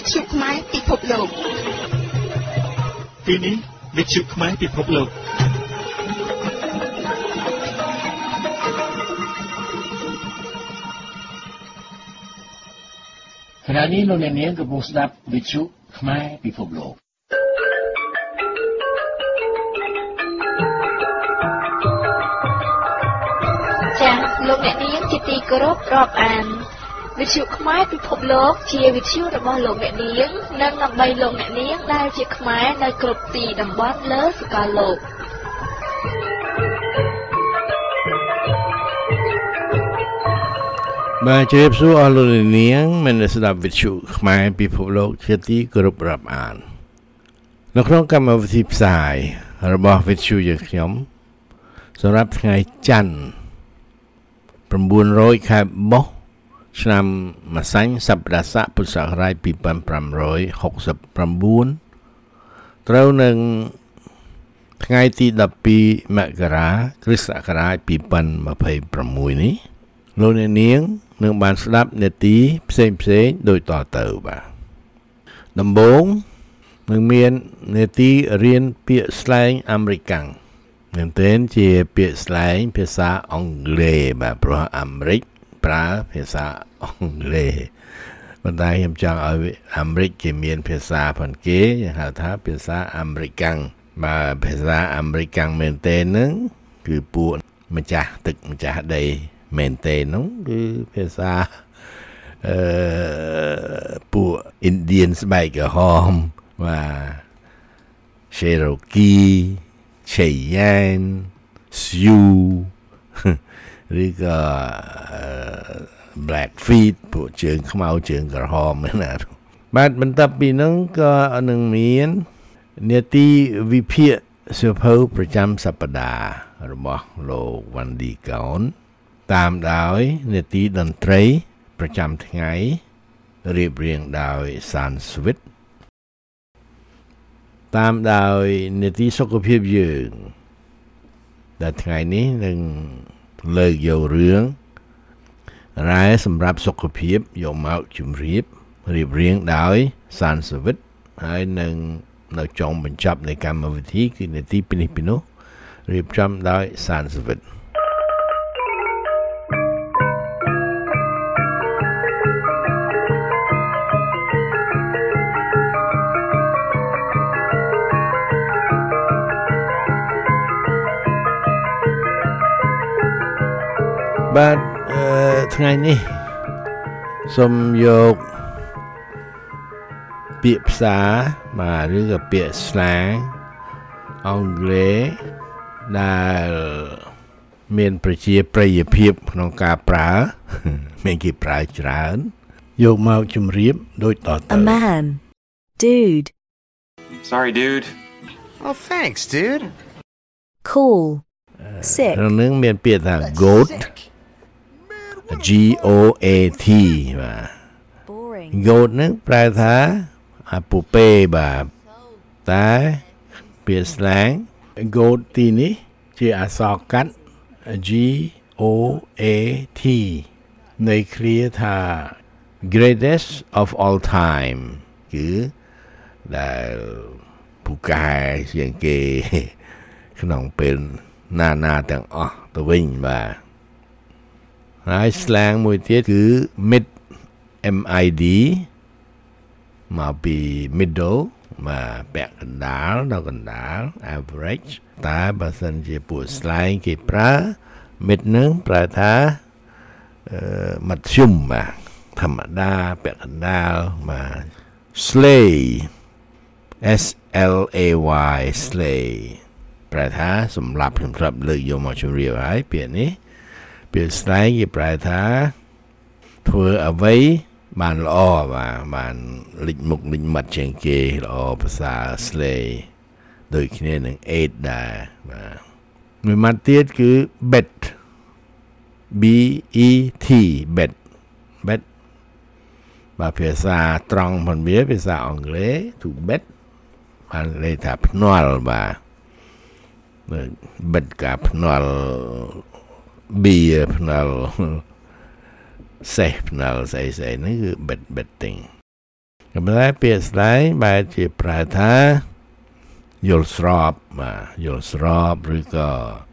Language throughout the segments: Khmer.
ชุไม้ពិភពលោកទីនេះវិទ្យុខ្មែរពិភពលោកขณะนี้លោកអ្នកនាងកំពុងស្ដាប់វិទ្យុខ្មែរពិភពលោកចា៎លោកអ្នកនាងជាទីគោរពរាប់អានវិទ្យុខ្មែរពិភពលោកជាវិទ្យុរបស់លោកអ្នកនាងនិងដើម្បីលោកអ្នកនាងដែលជាខ្មែរនៅគ្រប់ទីតំបន់លើសកលលោកបាទជម្រាបសួរអស់លោកអ្នកនាងមនស្ដាប់វិទ្យុខ្មែរពិភពលោកជាទីគោរពរាប់អាននៅក្នុងកម្មវិធីផ្សាយរបស់វិទ្យុយើងខ្ញុំសម្រាប់ថ្ងៃច័ន្ទ900ខែបុស្សឆ្នាំម្សាញ់សប្តាហ៍ស័កពុទ្ធសករាជ2569ត្រូវនឹងថ្ងៃទី12មករាគ្រិស្តសករាជ2026នេះលោកអ្នកនាងនឹងបានស្ដាប់នាទីផ្សេងដូចតទៅបាទដំបូងនឹងមាននាទីរៀនពាក្យស្លែងអាមេរិកាំងមែនទែនជាពាក្យស្លែងភាសាអង់គ្លេសបាទព្រោះអាមេរិកប្រើភាសាអង់គ្លេសប៉ុន្តែខ្ញុំចង់ឲ្យអាមេរិកគេមានភាសាផងគេហៅថាភាសាអាមេរិកាំងបាទភាសាអាមេរិកាំងមែនទែនហ្នឹងគឺពួកម្ចាស់ទឹកម្ចាស់ដីមែនទេនោះគឺភាសាពួក Indian ស្បែកក្រហមបាទ Cherokee Cheyenne Sioux ឬក៏ Blackfeet ពួកជើងខ្មៅជើងក្រហមណាបាទបន្ទាប់ពីនោះក៏នឹងមាននាទីវិភាគសៀវភៅប្រចាំសប្តាហ៍របស់លោកវ៉ាន់ឌីកោនតាមដោយនាទីតន្ត្រីប្រចាំថ្ងៃរៀបរៀងដោយសានស្វិតតាមដោយនាទីសុខភាពយើងដែលថ្ងៃនេះនឹងលើកយករឿងរ៉ែសម្រាប់សុខភាពយកមកជម្រាបរៀបរៀងដោយសានស្វិតហើយនឹងនៅចុងបញ្ចប់នៃកម្មវិធីគឺនាទីពីនេះពីនោះរៀបចំដោយសានស្វិតបាទថ្ងៃនេះសូមយកពាក្យភាសាបាទឬក៏ពាក្យស្លាងអង់គ្លេសដែលមានប្រជាប្រិយភាពក្នុងការប្រើមានគេប្រើច្រើនយកមកជម្រាបដូចតទៅ A man dude Sorry dude Oh thanks dude Cool Sick ក្នុងនឹងមានពាក្យថា goat G O A T បាទ Boring goat នឹងប្រែថាអាពូពេបាទតែពាក្យស្លែង goat ទីនេះជាអក្សរកាត់ G O A T នៃឃ្លាថា greatest of all time គឺដែលពូកែជាងគេក្នុងពេលណាទាំងអស់ទៅវិញបាទហើយ slang មួយទៀតគឺ mid MID មកពី middle បាទពាក់កណ្ដាលដល់កណ្ដាល average តែបើសិនជាពួក slang គេប្រើ mid នឹងប្រែថាមធ្យមបាទធម្មតាពាក់កណ្ដាលបាទ slay S L A Y slay ប្រែថាសម្រាប់ខ្ញុំស្រាប់លើកយកមកជម្រាបហើយពាក្យនេះពាក្យ slang គេប្រែថាធ្វើអ្វីបានល្អបាទបានលិចមុខលិចមាត់ជាងគេល្អភាសា slay ដូចគ្នានឹង aid ដែរបាទមួយម៉ាត់ទៀតគឺ bet B E T bet bet បាទភាសាត្រង់ផងវាភាសាអង់គ្លេស to bet បានន័យថាភ្នាល់បាទ bet កាភ្នាល់ bia ភ្នាល់សេះភ្នាល់ស្អីហ្នឹងគឺ betting ก็ไม่ได้เปลี่ยนสไลด์บายที่ปลายท้ายลสรอบมายลสรอบหรือก็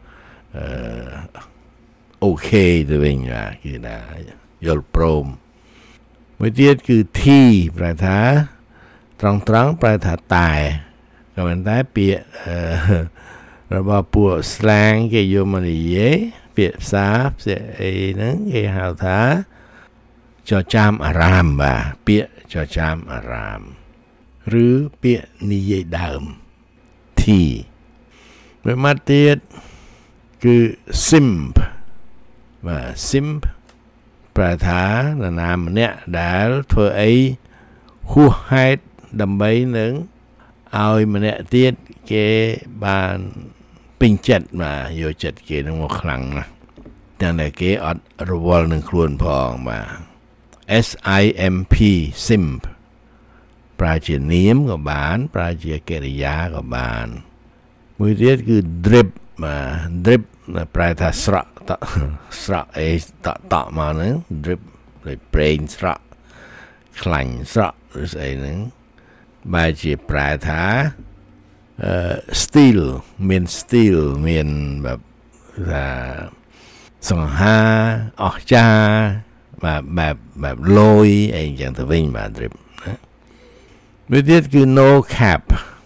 โอเคตัวเองว่าคือนะยลโปรมมือเทียดคือที่ปลายท้าตรองปลายท้าตายก็มันได้เปลี่ยนระบบพวกสแลงเกี่ยวมันเย่เปลี่ยนสาบเสียไอ้นั่งเกี่ยวหาท้าจอจามอารามบ่าเปียจอจามอารามหรือเปียนิยดามที่เมื่อมาเตียดคือ simp ว่า simp ปราถานามเนี่ยได้เธอไอ้หัวให้ดำใบหนึ่งเอามันเนี่ยเตียดเกบานปิงจัดมาโยจัดเกทั้งหมดครั้งนะแต่ในเกอดระวอลหนึ่งครวนพองมา SIMP simp ปราเจียเนียมกับบานปราเจียเกริยากับบานมือเทียดคือ drip มา drip ปลายท่าสระไอต่อมาหนึ่ง drip เลยเปรนสระคลังสระหรืออะไรหนึ่งบายเจียปลายท่าsteel เมียน steel เมียนแบบสองห้าออกจ้าแบบลอยไอ้อย่างตัววิ่งมา drip นะวิธีคือ no cap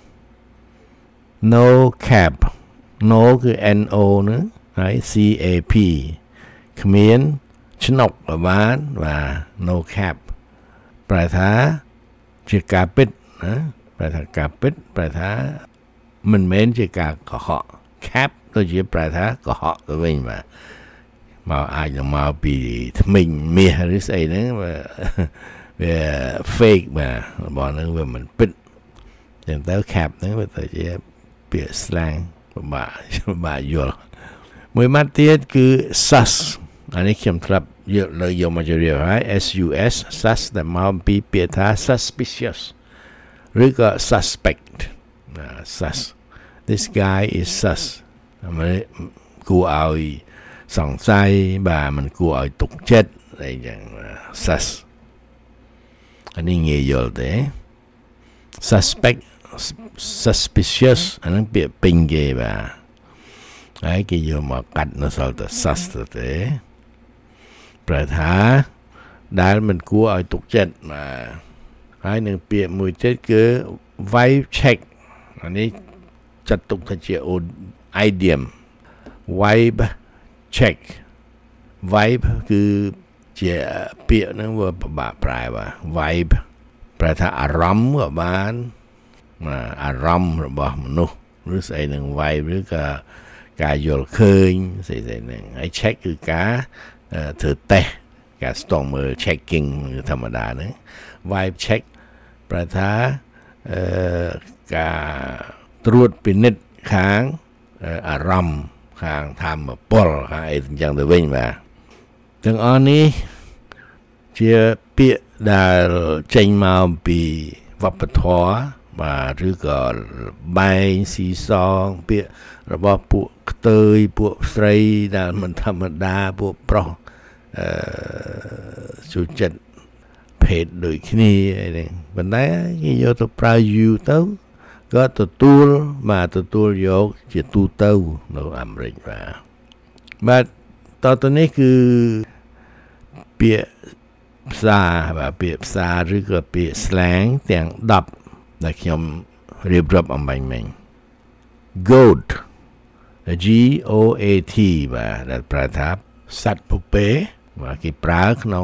no คือ no นะไอ้ cap เขมรชนกประมาณว่า no cap ปลายท้าเจียกาปิดนะปลายท้ากาปิดปลายท้ามันเม้นเจียกากระเหาะ cap ตัวเจียปลายท้ากระเหาะตัววิ่งมาอาจจะมาปีทมิงเมียหรืออะไรนั่นว่าเฟกมาบอกนั่นว่ามันปิดอย่างเต้าแคปนั่นว่าตัวจะเปลี่ยนสแลงบ่าอยู่มวยมาเตียดคือ sus อันนี้เขียนครับเยอะเลยยมาจะเรียกว่า sus sus แต่มาปีเปลี่ยนท่า suspicious หรือก็ suspect sus this guy is sus มันกูเอาสองไซบ่ามันกูเอาตกเจ็ดอะไรอย่าง sus อันนี้เงี้ยยอดเลย suspect suspicious อันนั้นเปรียบปิงเกบ่าไอ้เกี่ยวมากัดนั่นสาวตัว sus ตัวเต๋ปลายท้าได้มันกูเอาตกเจ็ดมาไอ้หนึ่งเปรียบมือเจ็ดคือ vibe check อันนี้จัดตุกตะเจียโอไอเดียม vibe check vibe คือเจียเปียนั่นว่าบาปลายว่า vibe แปลถ้าอารมณ์กับบ้านอารมณ์របស់មនុស្សหรือស្អីនឹង vibe ឬក៏ការយល់ឃើញស្អីហ្នឹងហើយ check គឺការធ្វើតេស្តការស្ទង់មើល checking ធម្មតាហ្នឹង vibe check ប្រែថាការត្រួតពិនិត្យខាងអារម្មណ៍ខាងធម្មពលខាងអីចឹងទៅវិញបាទទាំងអស់នេះជាពាក្យដែលចេញមកពីវប្បធម៌បាទឬក៏បែងស៊ីសងពាក្យរបស់ពួកខ្ទើយពួកស្រីដែលមិនធម្មតាពួកប្រុសចូលចិត្តភេទដូចគ្នាអីហ្នឹងប៉ុន្តែគេយកទៅប្រើយូរទៅក៏ទទួលយកជាទូទៅនៅអាមេរិកបាទតទៅនេះគឺពាក្យភាសាបាទពាក្យភាសាឬក៏ពាក្យ slang ទាំង10ដែលខ្ញុំរៀបរាប់អំបញ្ញមិញ goat GOAT បាទដែលប្រើថាសត្វពពែបាទគេប្រើក្នុង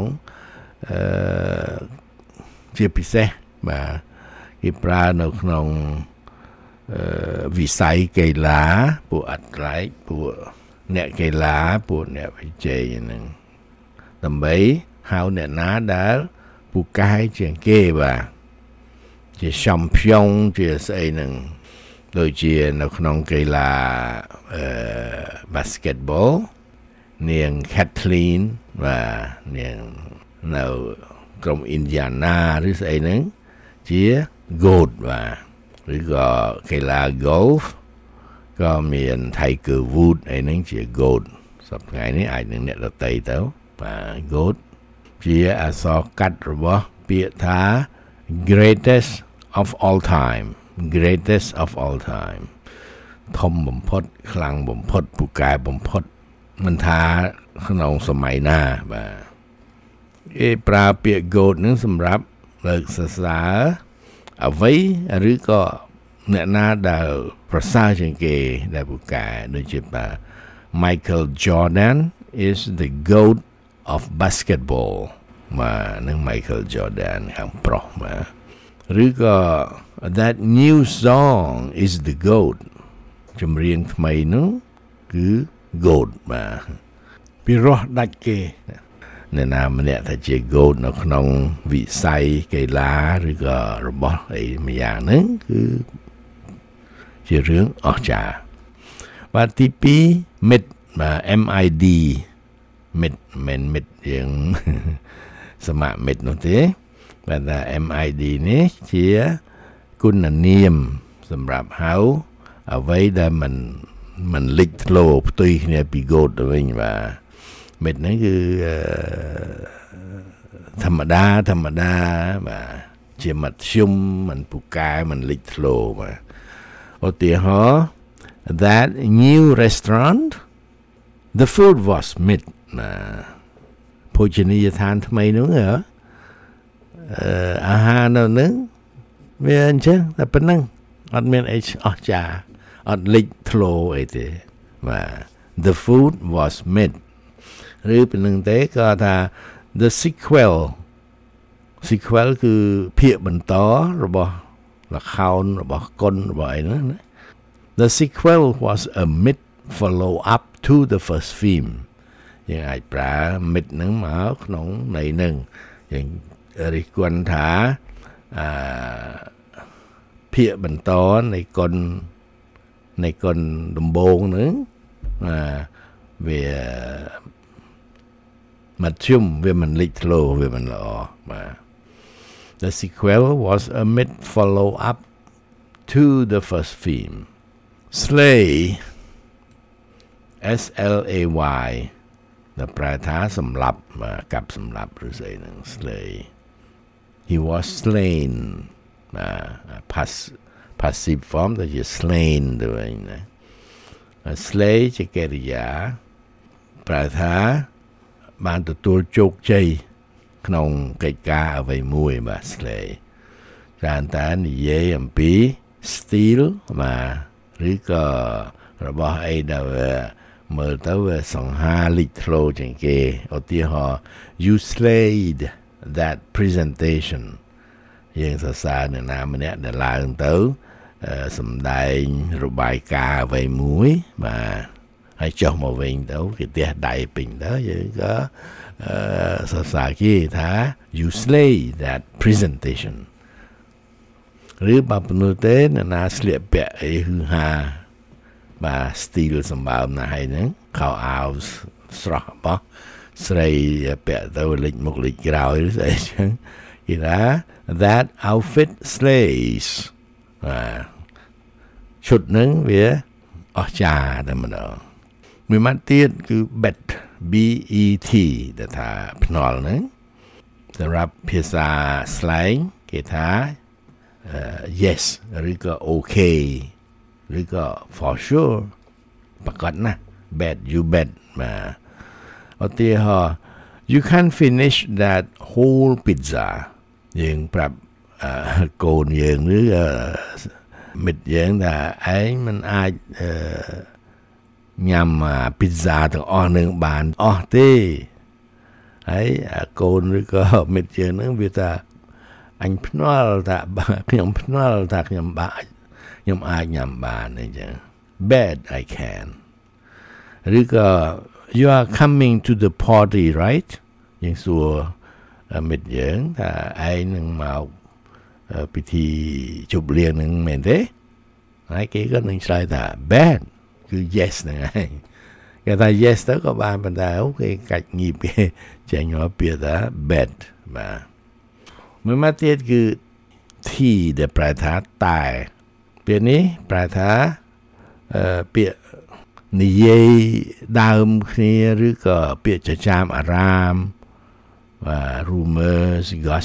ជាពិសេសបាទគេប្រើនៅក្នុងវិស័យកីឡាពួកអាត្លេតពួកអ្នកកីឡាពួកអ្នកវិជ័យហ្នឹងដើម្បីហៅអ្នកណាដែលពូកែជាងគេបាទជាแชมป์ยงជាស្អីហ្នឹងដូចជានៅក្នុងកីឡា basketball នាង Kathleen បាទនាងនៅក្រុម Indiana ឬស្អីហ្នឹងជា GOAT បាទឬក៏កីឡា golf ក៏មាន Tiger Woods អីហ្នឹងជា GOAT សប្តាហ៍នេះអាចនឹងអ្នកដទៃទៅបាទ GOAT ជាអក្សរកាត់របស់ពាក្យថា greatest of all time greatest of all time ធំបំផុតខ្លាំងបំផុតពូកែបំផុតមិនថាក្នុងសម័យណាបាទគេប្រើពាក្យ goat នឹងសម្រាប់លើកសរសើរអ្វីឬក៏អ្នកណាដែលប្រសើរជាងគេដែលពូកែដូចជាបាទ Michael Jordan is the goat of basketball បាទនឹង Michael Jordan ខាងប្រុសបាទឬក៏ that new song is the goat ចម្រៀងថ្មីនោះគឺ goat បាទពីរោះដាច់គេអ្នកណាម្នាក់ថាជា goat នៅក្នុងវិស័យកីឡាឬក៏របស់អីមួយយ៉ាងហ្នឹងគឺជារឿងអស្ចារ្យបាទទី2 mid បាទ MID mid មិន mid យើងសមៈ mid នោះទេបាទថា MID នេះជាគុណនាមសម្រាប់ហៅអ្វីដែលมันលេចធ្លោផ្ទុយគ្នាពី goat ទៅវិញបាទ mid ហ្នឹងគឺធម្មតាបាទជាមធ្យមមិនពូកែមិនលេចធ្លោបាទឧទាហរណ៍ that new restaurant the food was mid ភោជនីយដ្ឋានថ្មីនោះអាហារនៅនឹងវាអញ្ចឹងតែប៉ុណ្្នឹងអត់មានអីអស្ចារ្យអត់លេចធ្លោអីទេបាទ the food was mid ឬប៉ុណ្្នឹងទេក៏ថា the sequel គឺភាគបន្តរបស់ល្ខោនរបស់គុនរបស់អីហ្នឹងណា the sequel was a mid follow up to the first film យើងអាចប្រើ mid ហ្នឹងមកក្នុងន័យហ្នឹងយើងរិះគន់ថាភាគបន្តនៃគុនដំបូងហ្នឹងវាមធ្យមវាមិនលេចធ្លោវាមិនល្អបាទ The sequel was a mid follow up to the first film slay SLAY ដែលប្រែថាសម្លាប់កាប់សម្លាប់ឬស្អីហ្នឹង slay he was slain passive form ដែលជា slain ទៅវិញណា slay ជាកិរិយាប្រែថាបានទទួលជោគជ័យក្នុងកិច្ចការអ្វីមួយបាទ slay ច្រើនតែនិយាយអំពី steal បាទឬក៏របស់អីដែលមើលទៅវាសង្ហាលេចធ្លោជាងគេឧទាហរណ៍ you slayed that presentation យើងសរសើរអ្នកណាម្នាក់ដែលឡើងទៅសម្ដែងរបាយការណ៍អ្វីមួយបាទហើយចុះមកវិញទៅគេទះដៃពេញទៅយើងក៏សរសើរគេថា you slay that presentation ឬបើប៉ុណ្ណឹងទេអ្នកណាស្លៀកពាក់អីហឺហាបាទ style សម្បើមណាស់ហើយហ្នឹងខោអាវស្រស់របស់ស្រីពាក់ទៅលេចមុខលេចក្រោយឬស្អីចឹងគេថា that outfit slays បាទឈុតហ្នឹងវាអស្ចារ្យតែម្ដងមួយម៉ាត់ទៀតគឺ bet BET ដែលថាភ្នាល់ហ្នឹងសម្រាប់ភាសា slang គេថា yes ឬក៏ okay ឬក៏ for sure ប្រកាសណា bet you bet បាទឧទាហរណ៍ you can't finish that whole pizza យើងប្រាប់កូនយើងឬមិត្តយើងថាឯងមិនអាចញ៉ាំ pizza ទាំងអស់នឹងបានអស់ទេហើយកូនឬក៏មិត្តយើងហ្នឹងវាថាអញភ្នាល់ថាខ្ញុំភ្នាល់ថាខ្ញុំអាចញ៉ាំបានអញ្ចឹង bet I can ឬក៏ you are coming to the party right យើងសួរមិត្តយើងថាឯងនឹងមកពិធីជប់លៀងនឹងមែនទេហើយគេក៏នឹងឆ្លើយថា bet គឺ yes ហ្នឹងឯងគេថា yes ទៅក៏បានប៉ុន្តែគេកាច់ងីបគេចេញមកពាក្យថា bet បាទមួយមកទៀតគឺ T ដែលប្រែថាតែពាក្យនេះប្រែថាពាក្យនិយាយដើមគ្នាឬក៏ពាក្យចចាមអារាមបាទ rumors gossip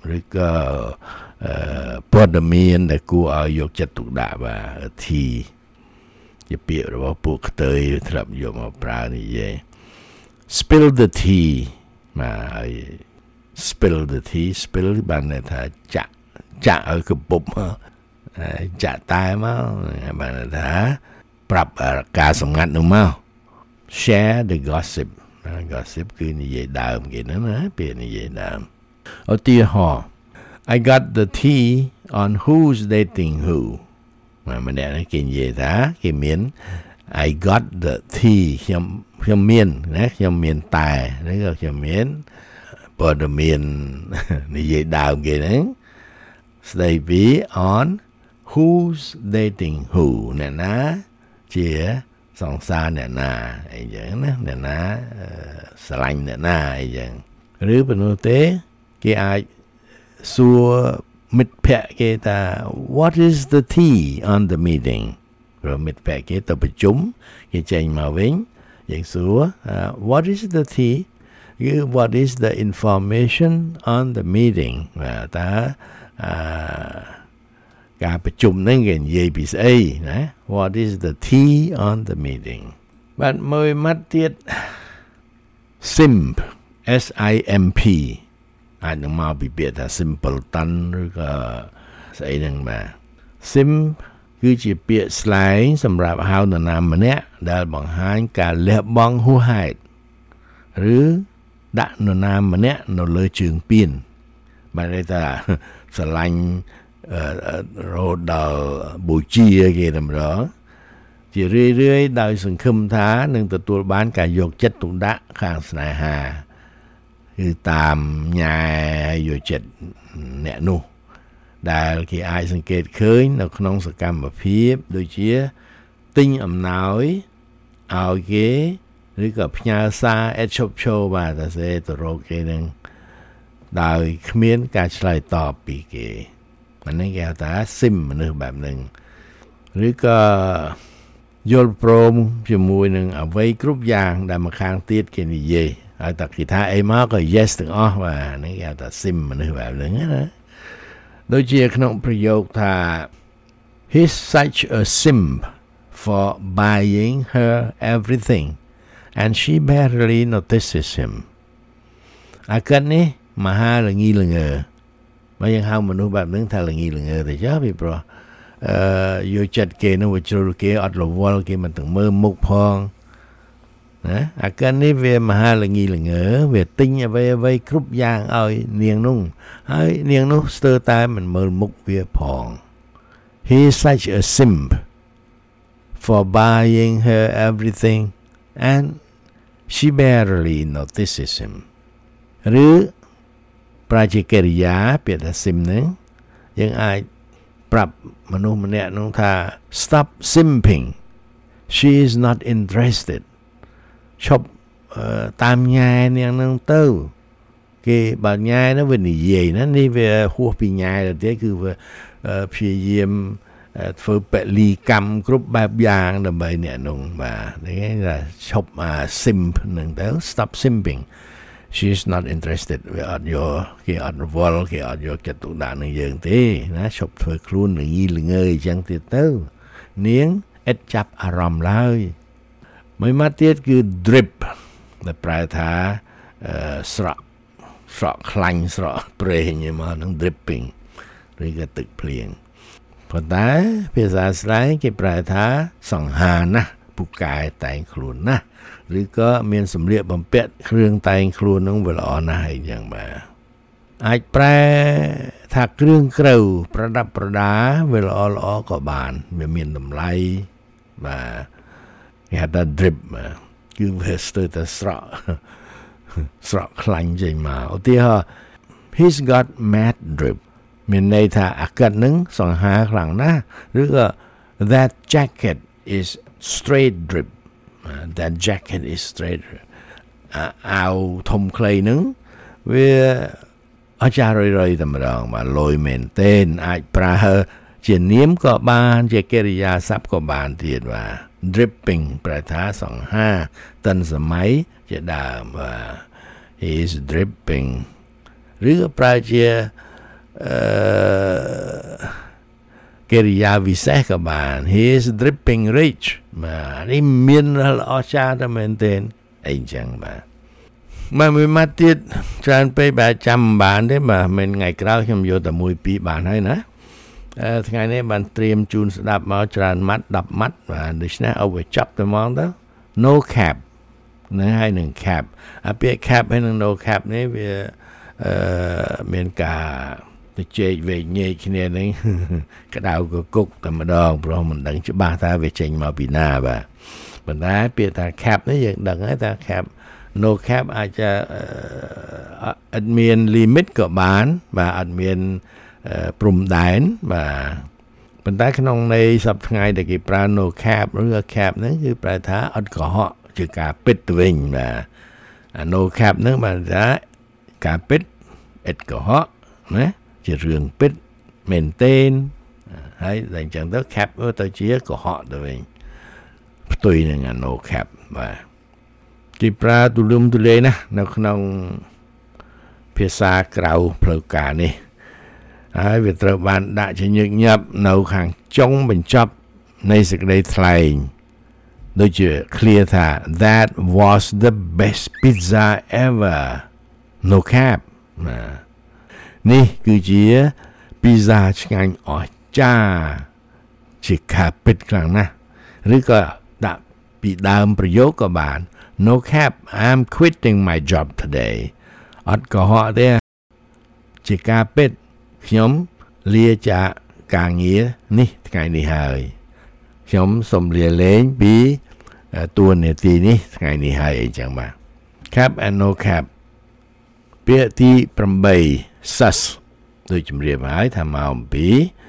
ឬក៏ព័ត៌មានដែលគួរឲ្យយកចិត្តទុកដាក់បាទ tea ជាពាក្យរបស់ពួកខ្ទើយធ្លាប់យកមកប្រើនិយាយ spill the tea បាទ spill the tea spill បានន័យថាចាក់ឲ្យកពុបចាក់តែមកបានន័យថាប្រាប់ការសម្ងាត់នោះមក share the gossip gossip គឺនិយាយដើមគេហ្នឹងណាពាក្យនិយាយដើមឧទាហរណ៍ I got the tea on who's dating who ម្នាក់នេះគេនិយាយថាគេមាន I got the tea ខ្ញុំមានណាខ្ញុំមានតែឬក៏ខ្ញុំមានព័ត៌មាននិយាយដើមគេហ្នឹងស្ដីពី on who's dating who អ្នកណាជាសង្សារអ្នកណាអីចឹងណាអ្នកណាស្រឡាញ់អ្នកណាអីចឹងឬប៉ុណ្ណោះទេគេអាចសួរមិត្តភក្តិគេថា what is the tea on the meeting ព្រោះមិត្តភក្តិគេទៅប្រជុំគេចេញមកវិញយើងសួរ what is the tea what is the information on the meeting តើការប្រជុំហ្នឹងគេនិយាយពីស្អីណា what is the tea on the meeting បាទមួយម៉ាត់ទៀត simp SIMP អាចនឹងមកពីពាក្យថា simpleton ឬក៏ស្អីហ្នឹងបាទ simp គឺជាពាក្យ slang សម្រាប់ហៅនរណាម្នាក់ដែលបង្ហាញការលះបង់ហួសហេតុឬដាក់នរណាម្នាក់នៅលើជើងពៀនបានន័យថាស្រឡាញ់រហូតដល់បូជាគេតែម្ដងជារឿយៗដោយសង្ឃឹមថានឹងទទួលបានការយកចិត្តទុកដាក់ខាងស្នេហាគឺតាមញ៉ែយកចិត្តអ្នកនោះដែលគេអាចសង្កេតឃើញនៅក្នុងសកម្មភាពដូចជាទិញអំណោយឲ្យគេឬក៏ផ្ញើសារឥតឈប់ឈរបាទតែសេទៅរកគេនឹងដោយគ្មានការឆ្លើយតបពីគេអានេះគេហៅថា sim មនុស្សបែបហ្នឹងឬក៏យល់ព្រមជាមួយនឹងអ្វីគ្រប់យ៉ាងដែលម្ខាងទៀតគេនិយាយហើយតែគេថាអីមកក៏ yes ទាំងអស់បាទនេះគេហៅថា sim មនុស្សបែបហ្នឹងណាដូចជាក្នុងប្រយោគថា he's such a simp for buying her everything and she barely notices him អាកាត់នេះមហាល្ងីល្ងើមកយើងហៅមនុស្សបែបហ្នឹងថាល្ងីល្ងើទៅចាពីព្រោះយកចិត្តគេនោះវាជ្រុលគេអត់រវល់គេមិនទាំងមើលមុខផងណាអាកានេះវាមហាល្ងីល្ងើវាទិញអ្វីគ្រប់យ៉ាងឲ្យនាងនោះហើយនាងនោះស្ទើរតែមិនមើលមុខវាផង He is such a simp for buying her everything and she barely notices him ឬប្រជាកិរិយាពាក្យថា sim ហ្នឹងយើងអាចប្រាប់មនុស្សម្នាក់នោះថា stop simping she is not interested ឈប់តាមញ៉ែនាងនឹងទៅគេបើញ៉ែនោះវានិយាយណានេះវាហួសពីញ៉ែទៅទៀតគឺវាព្យាយាមធ្វើពលីកម្មគ្រប់បែបយ៉ាងដើម្បីអ្នកនោះបាទនេះគេថាឈប់simp នឹងទៅ stop simping she is not interested វាអត់យកគេអត់រវល់គេអត់យកចិត្តទុកដាក់នឹងយើងទេណាឈប់ធ្វើខ្លួនល្ងីល្ងើអញ្ចឹងទៀតទៅនាងឥតចាប់អារម្មណ៍ឡើយមួយម៉ាត់ទៀតគឺ drip ដែលប្រែថាស្រក់ខ្លាញ់ស្រក់ប្រេងមកនឹង dripping ឬក៏ទឹកភ្លៀងប៉ុន្តែភាសាស្រីគេប្រែថាសង្ហាណាស់ពូកែតែងខ្លួនណាស់ឬក៏មានសម្លៀកបំពាក់គ្រឿងតែងខ្លួននឹងវាល្អណាស់អីចឹងបាទអាចប្រែថាគ្រឿងក្រៅប្រដាប់ប្រដាវាល្អក៏បានវាមានតម្លៃបាទគេហៅថា drip គឺវាស្ទើរតែស្រក់ខ្លាញ់ចេញមកឧទាហរណ៍ he's got mad drip មានន័យថាអាកាត់នឹងសង្ហាខ្លាំងណាស់ឬក៏ that jacket is straight drip that jacket is straight អាវធំខ្លីហ្នឹងវាអចារ្យតែម្ដងបាទលយមែនទេអាចប្រើជានាមក៏បានជាកិរិយាសព្ទក៏បានទៀតបាទ dripping ប្រែថាសង្ហាតិនសម័យជាដើមបាទ he is dripping ឬក៏ប្រើជាកិរិយាវិសេសក៏បាន he is dripping rich បាទនេះមានល្អចាស់តែមែនទែនអីចឹងបាទមួយម៉ាត់ទៀតច្រើនពេកបាទចាំបានទេបាទមិនថ្ងៃក្រោយខ្ញុំយកតែ1 2បានហើយណាថ្ងៃនេះបានត្រៀមជូនស្ដាប់មកច្រើនម៉ាត់10ម៉ាត់បាទដូច្នេះឲ្យវាចាប់ទៅហ្មងទៅ no cap នឹងហើយនឹង cap អាពាក្យ cap ហើយនឹង no cap នេះវាមានការទៅជែកវែកញែកគ្នានឹងក្តៅកគុកតែម្ដងព្រោះមិនដឹងច្បាស់ថាវាចេញមកពីណាបាទប៉ុន្តែពាក្យថា cap នេះយើងដឹងហើយថា cap no cap អាចจะអត់មាន limit ក៏បានបាទអត់មានព្រំដែនបាទប៉ុន្តែក្នុងន័យសប្តាហ៍ថ្ងៃដែលគេប្រើ no cap ឬ cap ហ្នឹងគឺប្រែថាអត់កុហកជាការពិតទៅវិញបាទ no cap ហ្នឹងបានថាការពិតឥតកុហកណាជារឿងពិតមែនទែនហើយតែអញ្ចឹងទៅ cap ទៅជាកុហកទៅវិញផ្ទុយនឹង no cap បាទគេប្រើទូលំទូលាយណានៅក្នុងភាសាក្រៅផ្លូវការនេះហើយវាត្រូវបានដាក់ជាញឹកញាប់នៅខាងចុងបញ្ចប់នៃសេចក្តីថ្លែងដូចជា clear ថា that was the best pizza ever no cap នេះគឺជា pizza ឆ្ងាញ់អស្ចារ្យជាការពិតខ្លាំងណាស់ឬក៏ដាក់ពីដើមប្រយោគក៏បានNo cap, I'm quitting my job today. អត់កុហកទេជាការពិតខ្ញុំលាចាកការងារនេះថ្ងៃនេះហើយខ្ញុំសូមលាលែងពីតួនាទីនេះថ្ងៃនេះហើយអីចឹងបាទ Cap and no cap ពាក្យទី8 sus ដូចជំរាបហើយថាមកអំពី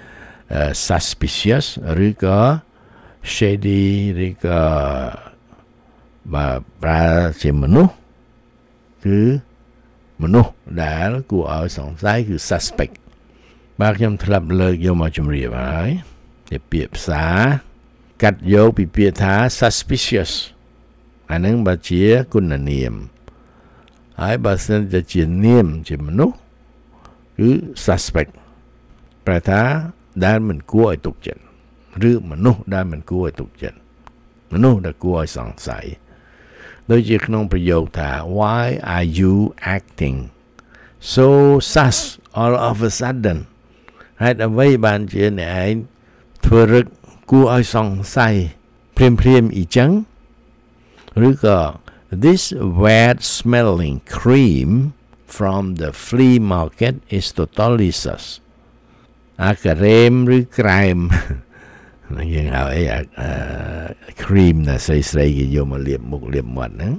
suspicious ឬក៏ shady ឬក៏បាទប្រើជាមនុស្សគឺមនុស្សដែលគួរឲ្យសង្ស័យគឺ suspect បាទខ្ញុំធ្លាប់លើកយកមកជម្រាបហើយជាពាក្យភាសាកាត់យកពីពាក្យថា suspicious អានឹងបើជាគុណនាមហើយបើសិនជាជានាមជាមនុស្សគឺ suspect ប្រែថាដែលមិនគួរឲ្យទុកចិត្តឬមនុស្សដែលមិនគួរឲ្យទុកចិត្តមនុស្សដែលគួរឲ្យសង្ស័យដូចជាក្នុងប្រយោគថា why are you acting so sus all of a sudden ហេតុអ្វីបានជាអ្នកឯងធ្វើរឹកគួរឲ្យសង្ស័យភ្លាមៗអ៊ីចឹងឬក៏ this weird smelling cream from the flea market is totally sus អាការ៉េមឬក្រែមយើងហៅអីcream ណាស្រីគេយកមកលាបមុខលាបមាត់ហ្នឹង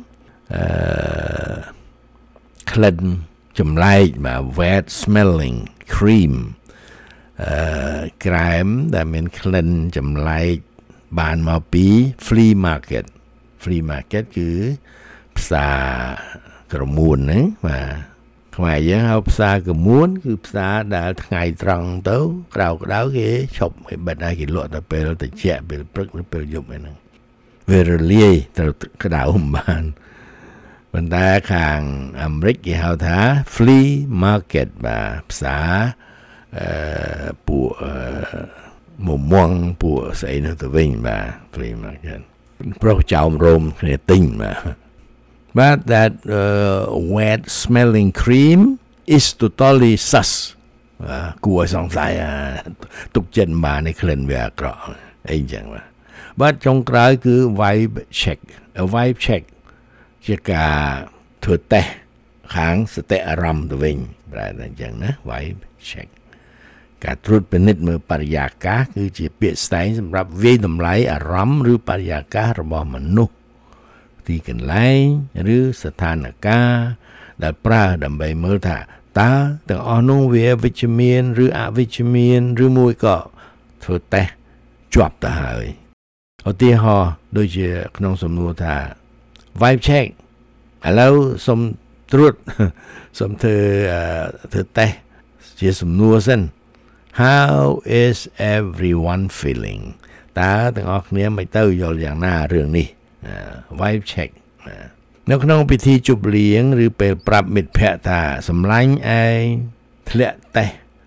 ក្លិនចម្លែកបាទ wet smelling cream ក្រែមដែលមានក្លិនចម្លែកបានមកពី flea market គឺផ្សារក្រមួនហ្នឹងបាទខ្មែរយើងហៅផ្សារក្រមួនគឺផ្សារដែលថ្ងៃត្រង់ទៅក្តៅគេឈប់ឲ្យបិទឲ្យគេលក់តែពេលត្រជាក់ពេលព្រឹកឬពេលយប់ឯហ្នឹងវារលាយទៅក្តៅមិនបានប៉ុន្តែខាងអាមេរិកគេហៅថា flea market បាទផ្សារពួកមងពួកស្អីនោះទៅវិញបាទ flea market ប្រុសចៅរោមគ្នាទិញបាទBut that wet smelling cream is totally sus គួរសង្ស័យទុកចិត្តបាននៃក្លិនវាអាក្រក់អីចឹងបាទបាត់ចុងក្រោយគឺ vibe check ជាការធ្វើតេស្តខាងសតិអារម្មណ៍ទៅវិញប្រែតែចឹងណា vibe check ការត្រួតពិនិត្យមើលបរិយាកាសគឺជាពាក្យស្ដែងសម្រាប់វាយតម្លៃអារម្មណ៍ឬបរិយាកាសរបស់មនុស្សទីកន្លែងឬស្ថានភាពដែលប្រើដើម្បីមើលថាតើទាំងអស់នោះវាវិជ្ជមានឬអវិជ្ជមានឬមួយក៏ធ្វើតេស្តជាប់ទៅហើយឧទាហរណ៍ដូចជាក្នុងសំណួរថា vibe check ឥឡូវសូមត្រួតសូមធ្វើតេស្តជាសំណួរសិន how is everyone feeling តើទាំងអស់គ្នាមិនទៅយល់យ៉ាងណារឿងនេះvibe check នៅក្នុងពិធីជប់លៀងឬពេលប្រាប់មិត្តភ័ក្តិថាសម្លាញ់ឯងធ្លាក់តេស្ត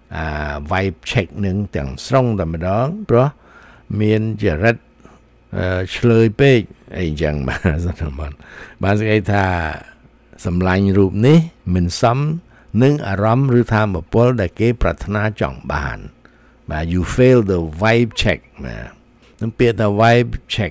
vibe check នឹងទាំងស្រុងតែម្ដងព្រោះមានចរិតឆ្លើយពេកអីចឹងបាទសន្មតបានស្គាល់ថាសម្លាញ់រូបនេះមិនសមនឹងអារម្មណ៍ឬថាមពលដែលគេប្រាថ្នាចង់បានបាទ you fail the vibe check បាទនឹងពាក្យថា vibe check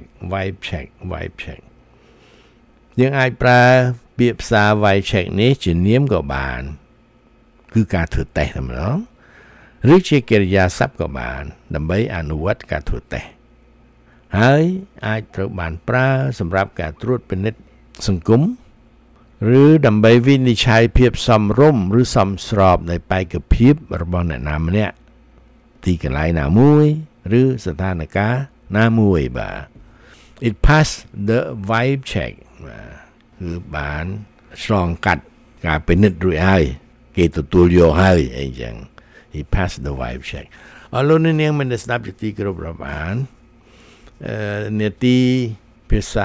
យើងអាចប្រើពាក្យភាសា vibe check នេះជានាមក៏បានគឺការធ្វើតេស្តតែម្ដងឬជាកិរិយាសព្ទក៏បានដើម្បីអនុវត្តការធ្វើតេស្តហើយអាចត្រូវបានប្រើសម្រាប់ការត្រួតពិនិត្យសង្គមឬដើម្បីវិនិច្ឆ័យភាពសមរម្យឬសមស្របនៃបេក្ខភាពរបស់អ្នកណាម្នាក់ទីកន្លែងណាមួយឬស្ថានភាពណាមួយបាទ it pass the vibe check គឺបានឆ្លងកាត់ការពិនិត្យរួចហើយគេទទួលយកហើយអីចឹង he passed the vibe check អរលោកនាងមិនស្ដាប់ជាទីគោរពរាប់អាននេតិភាសា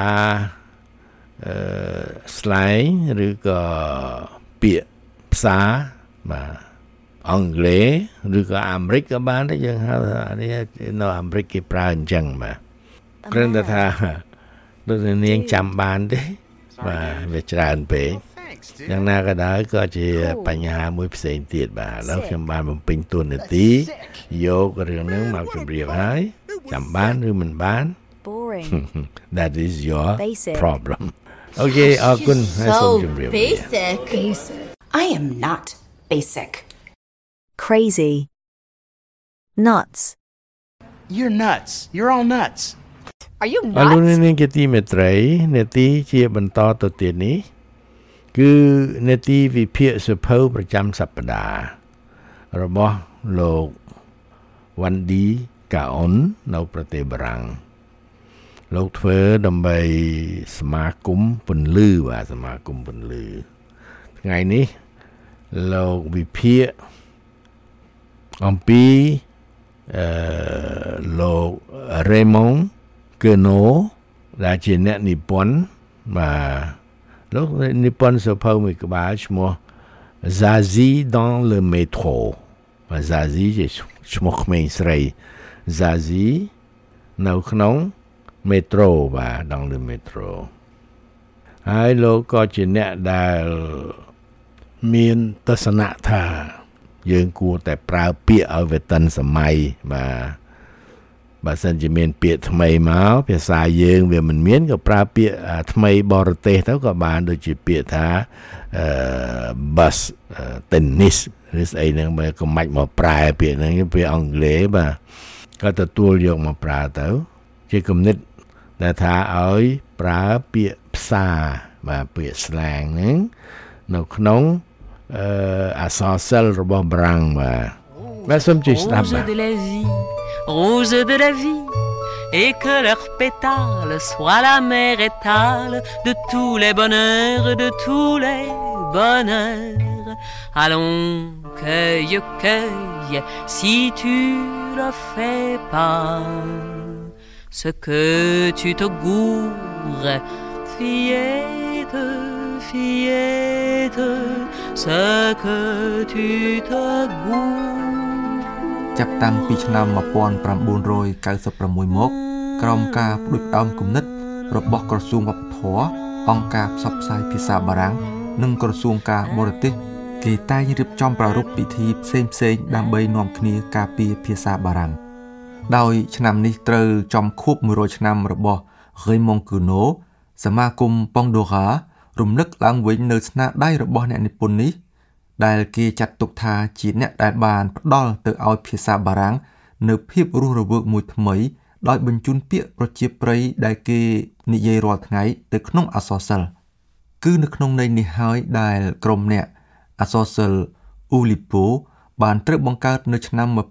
slang ឬក៏ពាក្យភាសាបាទអង់គ្លេសឬក៏អាមេរិកក៏បានដែរយើងហៅនេះនៅអាមេរិកគេប្រើអញ្ចឹងបាទគ្រាន់តែថាលោកនាងចាំបានទេបាទវាច្រើនពេកយ៉ាងណាក៏ដោយក៏ជាបញ្ហាមួយផ្សេងទៀតបាទឥឡូវខ្ញុំបានបំពេញតួនាទីយករឿងហ្នឹងមកជម្រាបហើយចាំបានឬមិនបាន Boring. That is your Basic. problem. Okay,អរគុណហើយសូមជម្រាបលា basic. I am not basic. Crazy. Nuts. You're nuts. You're all nuts. Are you អរលោក nuts? នាងជាទីមេត្រីនេតិជាបន្តទៅទៀតនេះគឺនេតិវិភាគសៀវភៅប្រចាំសប្តាហ៍របស់លោកវ៉ាន់ឌីកាអុននៅប្រទេសបារាំងលោកធ្វើដើម្បីសមាគមពន្លឺបាទសមាគមពន្លឺថ្ងៃនេះលោកវិភាគអំពីលោក Raymond Queneau ដែលជាអ្នកនិពន្ធបាទលោកនិពន្ធសៀវភៅមួយក្បាលឈ្មោះ Zazie dans le métro បាទ Zazie ជាឈ្មោះក្មេងស្រី Zazie នៅក្នុង métro បាទ dans le métro ហើយលោកក៏ជាអ្នកដែលមានទស្សនៈថាយើងគួរតែប្រើពាក្យឲ្យវាតិនសម័យបាទបើសិនជាមានពាក្យថ្មីមកភាសាយើងវាមិនមានក៏ប្រើពាក្យថ្មីបរទេសទៅក៏បានដូចជាពាក្យថា bus tennis ឬស្អីហ្នឹងបើក៏មិនមកប្រែពាក្យហ្នឹងពាក្យអង់គ្លេសបាទក៏ទទួលយកមកប្រើទៅជាគំនិតដែលថាឲ្យប្រើពាក្យផ្សារបាទពាក្យ slang ហ្នឹងនៅក្នុងអក្សរសិល្ប៍របស់បារាំងបាទសូមជួយស្ដាប់បាទ Rose de la vie, et que leurs pétales soient la mer étale de tous les bonheurs, de tous les bonheurs. Allons, cueille, cueille, si tu le fais pas, ce que tu te gourres, fillette, fillette, ce que tu te gourres. ចាប់តាំងពីឆ្នាំ1996មកក្រោមការផ្ដួចផ្ដើមគំនិតរបស់ក្រសួងវប្បធម៌អង្គការផ្សព្វផ្សាយភាសាបារាំងនិងក្រសួងការបរទេសគេតែងរៀបចំប្រារព្ធពិធីផ្សេងៗដើម្បីនាំគ្នាការពារភាសាបារាំងដោយឆ្នាំនេះត្រូវចំខួប100ឆ្នាំរបស់ Raymond Queneau សមាគម Pandora រំលឹកឡើងវិញនៅស្នាដៃរបស់អ្នកនិពន្ធនេះដែលគេចាត់ទុកថាជាអ្នកដែលបានផ្ដល់ទៅឲ្យភាសាបារាំងនៅភាពរស់រវើកមួយថ្មីដោយបញ្ជូនពាក្យប្រជាប្រិយដែលគេនិយាយរាល់ថ្ងៃទៅក្នុងអក្សរសិល្ប៍គឺនៅក្នុងន័យនេះហើយដែលក្រុមអ្នកអក្សរសិល្ប៍ Oulipo បានត្រូវបង្កើតនៅឆ្នាំ1960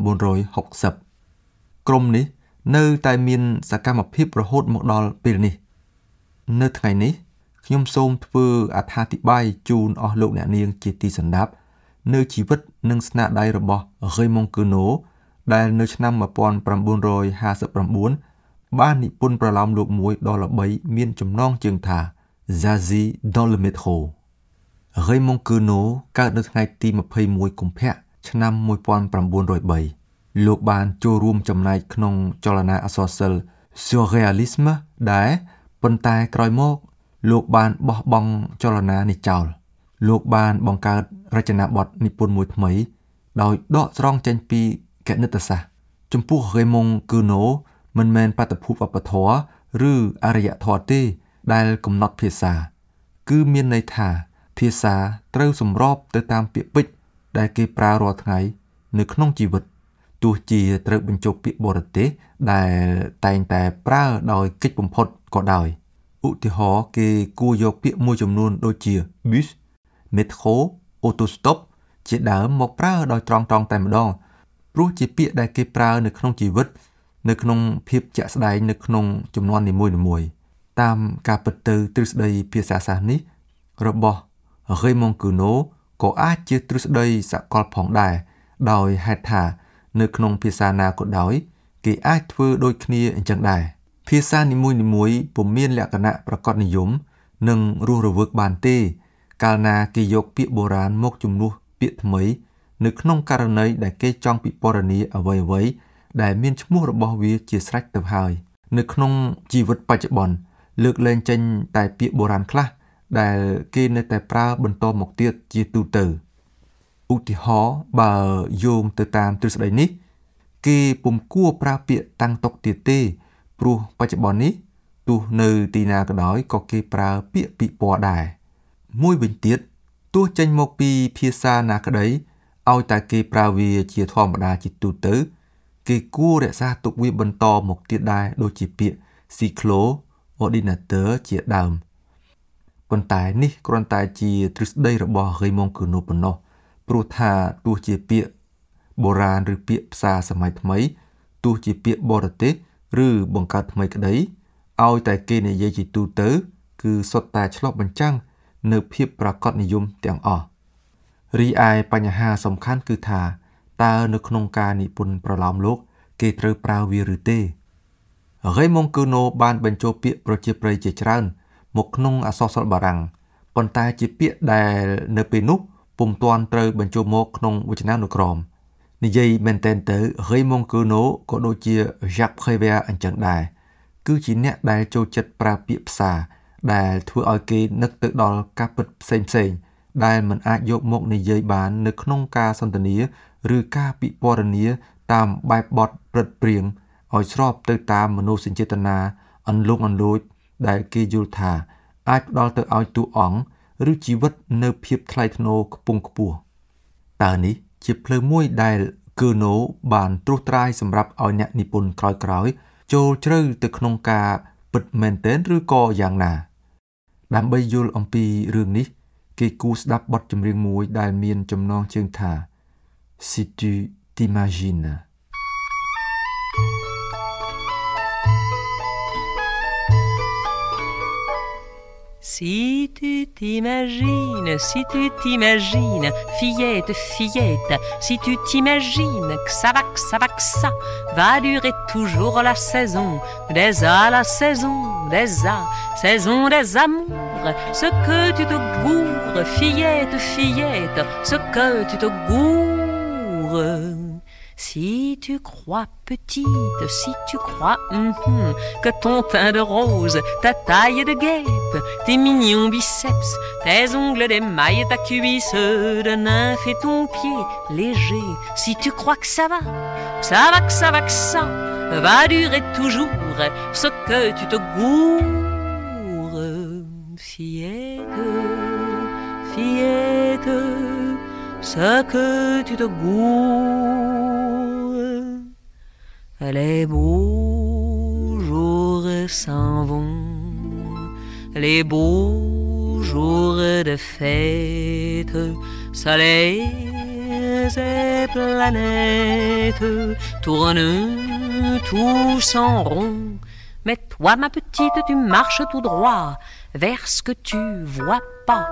ក្រុមនេះនៅតែមានសកម្មភាពរហូតមកដល់ពេលនេះនៅថ្ងៃនេះខ្ញុំសូមធ្វើអត្ថាធិប្បាយជូនអស់លោកអ្នកនាងជាទីសន្តាប់នៅជីវិតនិងស្នាដៃរបស់ Raymond Queneau ដែលនៅឆ្នាំ1959បាននិពន្ធប្រលោមលោកមួយដ៏ល្បីមានចំណងជើងថា Zazie dans le métro Raymond Queneau កើតនៅថ្ងៃទី21កុម្ភៈឆ្នាំ 1903 លោកបានចូលរួមចំណែកក្នុងចលនាអក្សរសិល្ប៍ Surrealisme ដែរប៉ុន្តែក្រោយមកលោកបានបោះបង់ចលនានេះចោលលោកបានបង្កើតរចនាបថនិពន្ធមួយថ្មីដោយដកស្រង់ចេញពីគណិតសាស្ត្រចំពោះ Raymond Queneau មិនមែនបាតុភូតវប្បធម៌ឬអរិយធម៌ទេដែលកំណត់ភាសាគឺមានន័យថាភាសាត្រូវសម្របទៅតាមពាក្យពេចន៍ដែលគេប្រើរាល់ថ្ងៃនៅក្នុងជីវិតទោះជាត្រូវបញ្ចូលពាក្យបរទេសដែលតែងតែប្រើដោយកិច្ចបំផុតក៏ដោយឧទាហរណ៍គេគួរយកពាក្យមួយចំនួនដូចជា bus, metro, autostop ជាដើមមកប្រើដោយត្រង់ៗតែម្ដងព្រោះជាពាក្យដែលគេប្រើនៅក្នុងជីវិតនៅក្នុងភាពជាក់ស្ដែងនៅក្នុងចំនួននីមួយៗតាមការពិតទៅទ្រឹស្ដីភាសាសាស្ត្រនេះរបស់ Raymond Queneau ក៏អាចជាទ្រឹស្ដីសកលផងដែរដោយហេតុថានៅក្នុងភាសាណាក៏ដោយគេអាចធ្វើដូចគ្នាអញ្ចឹងដែរភាសានីមួយៗពុំមានលក្ខណៈប្រកបនិយមនិងរស់រវើកបានទេកាលណាគេយកពាក្យបុរាណមកជំនួសពាក្យថ្មីនៅក្នុងករណីដែលគេចង់ពិពណ៌នាអ្វីៗដែលមានឈ្មោះរបស់វាជាស្រេចទៅហើយនៅក្នុងជីវិតបច្ចុប្បន្នលើកលែងចេញតែពាក្យបុរាណខ្លះដែលគេនៅតែប្រើបន្តមកទៀតជាទូទៅឧទាហរណ៍បើយោងទៅតាមទ្រឹស្ដីនេះគេពុំគួរប្រើពាក្យតាំងតុកទៀតទេព្រោះបច្ចុប្បន្ននេះទោះនៅទីណាក៏ដោយក៏គេប្រើពាក្យពិព័រណ៍ដែរមួយវិញទៀតទោះចេញមកពីភាសាណាក្តីឲ្យតែគេប្រើវាជាធម្មតាជាទូទៅគេគួររក្សាទុកវាបន្តមកទៀតដែរដូចជាពាក្យ cyclo ordinateur ជាដើមប៉ុន្តែនេះគ្រាន់តែជាទ្រឹស្ដីរបស់ Raymond Queneau ប៉ុណ្ណោះព្រោះថាទោះជាពាក្យបុរាណឬពាក្យផ្សារសម័យថ្មីទោះជាពាក្យបរទេសឬបង្កើតថ្មីក្តីឲ្យតែគេនិយាយជាទូទៅគឺសុទ្ធតែឆ្លុះបញ្ចាំងនៅភាពប្រាកដនិយមទាំងអស់រីឯបញ្ហាសំខាន់គឺថាតើនៅក្នុងការនិពន្ធប្រឡោមលោកគេត្រូវប្រើវាឬទេ Raymond Queneau បានបញ្ចូលពាក្យប្រជាប្រិយជាច្រើនមកក្នុងអក្សរសិល្ប៍បារាំងប៉ុន្តែជាពាក្យដែលនៅពេលនោះពុំទាន់ត្រូវបញ្ចូលមកក្នុងវចនានុក្រមនិយាយមែនទែនទៅ Raymond Queneau ក៏ដូចជា Jacques Prévert អញ្ចឹងដែរគឺជាអ្នកដែលចូលចិត្តប្រើពាក្យផ្សារដែលធ្វើឲ្យគេនឹកទៅដល់ការពិតផ្សេងៗដែលមិនអាចយកមកនិយាយបាននៅក្នុងការសន្ទនាឬការពិពណ៌នាតាមបែបបទព្រឹត្តព្រាងឲ្យស្របទៅតាមមនោសញ្ចេតនាអន្លង់អន្លូចដែលគេយល់ថាអាចផ្ដល់ទៅឲ្យតួអង្គឬជីវិតនៅភាពថ្លៃថ្នូរខ្ពង់ខ្ពស់តើនេះជាផ្លូវមួយដែល Queneau បានត្រួសត្រាយសម្រាប់ឲ្យអ្នកនិពន្ធក្រោយៗចូលជ្រៅទៅក្នុងការពិតមែនទែនឬក៏យ៉ាងណាដើម្បីយល់អំពីរឿងនេះគេគួរស្ដាប់បទចម្រៀងមួយដែលមានចំណងជើងថា Si tu t'imagines Si tu t'imagines, si tu t'imagines, fillette, fillette, si tu t'imagines que ça va durer toujours la saison la saison des amours, ce que tu te gourres, fillette, fillette, ce que tu te gourres. Si tu crois petite, si tu crois que ton teint de rose, ta taille de guêpe, tes mignons biceps, tes ongles d'émail, ta cuisse de nymphe et ton pied léger, si tu crois que ça va durer toujours, ce que tu te gourres, fillette, fillette, ce que tu te gourres. Les beaux jours s'en vont, les beaux jours de fête, soleils et planètes tournent tous en rond. Mais toi, ma petite, tu marches tout droit vers ce que tu vois pas.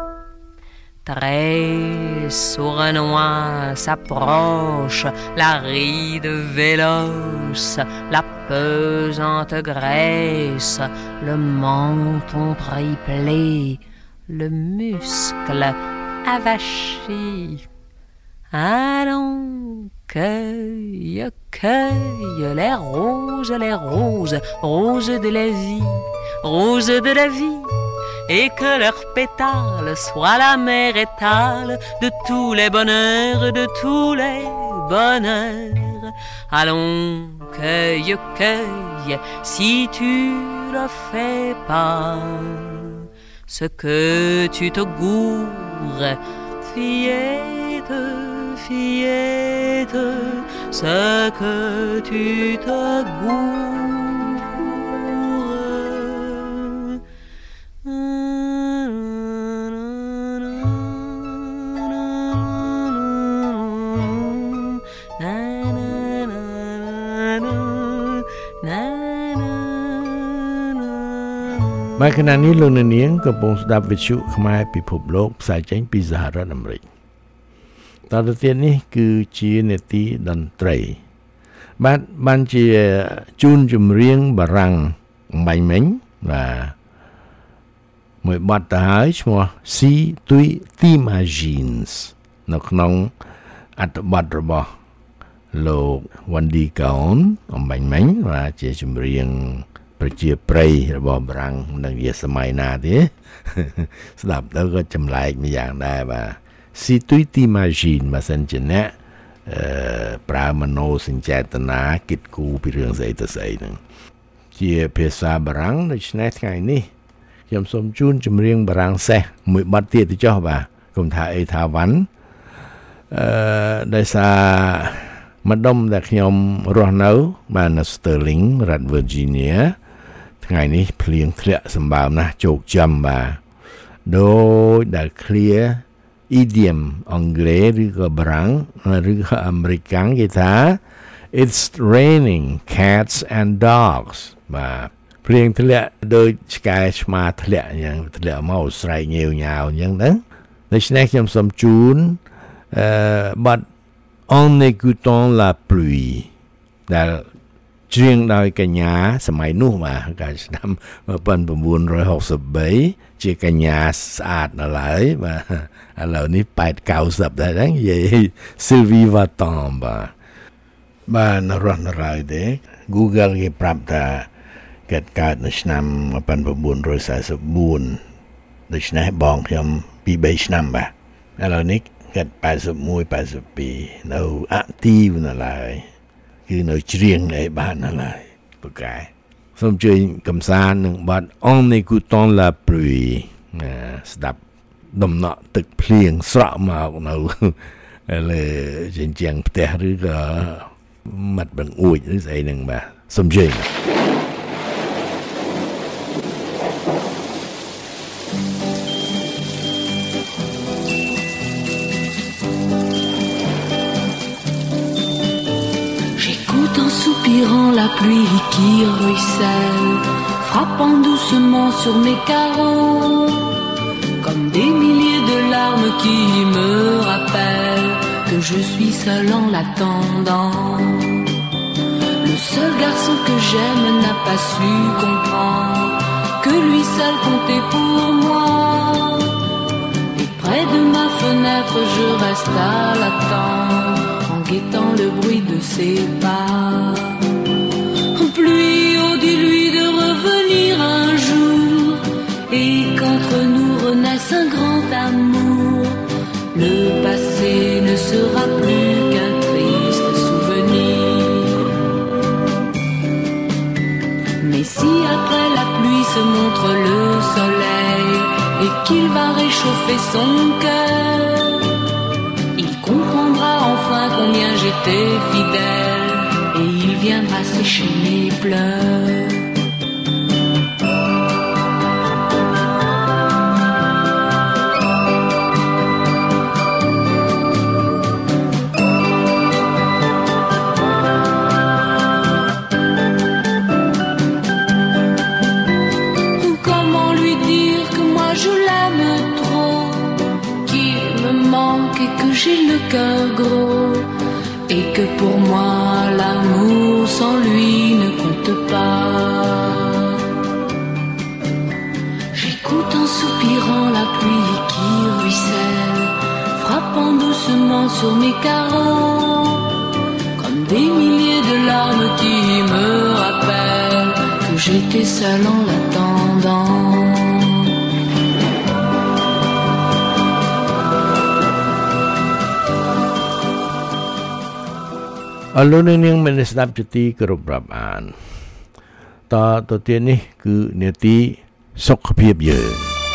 Très sournois s'approche la ride véloce, la pesante graisse, le menton triplé, le muscle avachi. Allons, cueille, cueille les roses, roses de la vie, roses de la vie, et que leurs pétales soient la mer étale de tous les bonheurs, de tous les bonheurs. Allons, cueille, cueille, si tu le fais pas, ce que tu te gourres, fillette, fillette, ce que tu te gourres. มาขณะนี้លោកអ្នកនាងកំពុងស្ដាប់វិទ្យុខ្មែរពិភពលោកផ្សាយចេញពីសហរដ្ឋអាមេរិកតទៅទៀតនេះគឺជានេតិតន្ត្រីបានជាជូនចម្រៀងបារាំងបាញ់មិញបាទមួយបទទៅហើយឈ្មោះ Si tu t'imagines នៅក្នុងអត្ថបទរបស់លោក Wendy Cohen អំបញ្ញមិញបាទជាចម្រៀងប្រជាប្រិយរបស់បារាំងនឹងជាសម័យណាទេស្ដាប់ទៅក៏ចម្លែកម្យ៉ាងដែរបាទ Si tu t'imagines បើសិនជាអ្នកប្រើមโนសញ្ចេតនាគិតគូរពីរឿងស្អីទៅស្អីហ្នឹងជាភាសាបារាំងដូច្នេះថ្ងៃនេះខ្ញុំសូមជូនចម្រៀងបារាំងសេះមួយបទទៀតទៅចុះបាទគុំថាអីថាវ៉ាន់ដោយសារម្ដុំដែលខ្ញុំរស់នៅបាទនៅ Sterling រដ្ឋ Virginia ថ្ងៃនេះភ្លៀងធ្លាក់សម្បើមណាស់ជោគចំបាទដោយដែល clear idiom អង់គ្លេសឬក៏បារាំងឬក៏អាមេរិកគេថា it's raining cats and dogs បាទភ្លៀងធ្លាក់ដោយឆ្កែឆ្មាធ្លាក់អញ្ចឹងធ្លាក់មកស្រែកងាវញ៉ាវអញ្ចឹងទៅដូច្នេះខ្ញុំសូមជូនបទEn écoutant la pluie ដែលច្រៀងដោយកញ្ញាសម័យនោះបាទកាលឆ្នាំ1963ជាកញ្ញាស្អាតដល់ហើយបាទឥឡូវនេះ80-90ដែរហ្នឹងនិយាយ Sylvie Vartan បាទនរ៉នរ៉ៃទេ Google គេប្រាប់ថាកើតនៅឆ្នាំ1944ដូច្នេះបងខ្ញុំ 2-3 ឆ្នាំបាទឥឡូវនេះកើត81 82នៅអាក់ទីវនៅឡើយគឺនៅច្រៀងឯបាននៅឡើយពូកែសូមជួយកំសាន្តនឹងបទ En écoutant la pluie ស្ដាប់ដំណក់ទឹកភ្លៀងស្រក់មកនៅលើជញ្ជាំងផ្ទះឬក៏មាត់បង្អួចឬស្អីហ្នឹងបាទសូមជឿ Soupirant la pluie qui ruisselle, frappant doucement sur mes carreaux, comme des milliers de larmes qui me rappellent que je suis seul en l'attendant. Le seul garçon que j'aime n'a pas su comprendre que lui seul comptait pour moi. Et près de ma fenêtre, je reste à l'attendre, guettant le bruit de ses pas. Pluie, oh dis-lui de revenir un jour, et qu'entre nous renaisse un grand amour. Le passé ne sera plus qu'un triste souvenir. Mais si après la pluie se montre le soleil, et qu'il va réchauffer son cœur, comprendra enfin combien j'étais fidèle, et il viendra sécher mes pleurs. Comment lui dire que moi je l'aime trop, qu'il me manque et que j'ai le cœur gros, et que pour moi l'amour sans lui ne compte pas. J'écoute en soupirant la pluie qui ruisselle, frappant doucement sur mes carreaux, comme des milliers de larmes qui me rappellent que j'étais seule en l'attendant. Alo neng men sedap cuti kerap an. Ta to tian ni ku neti sok phiep yeung.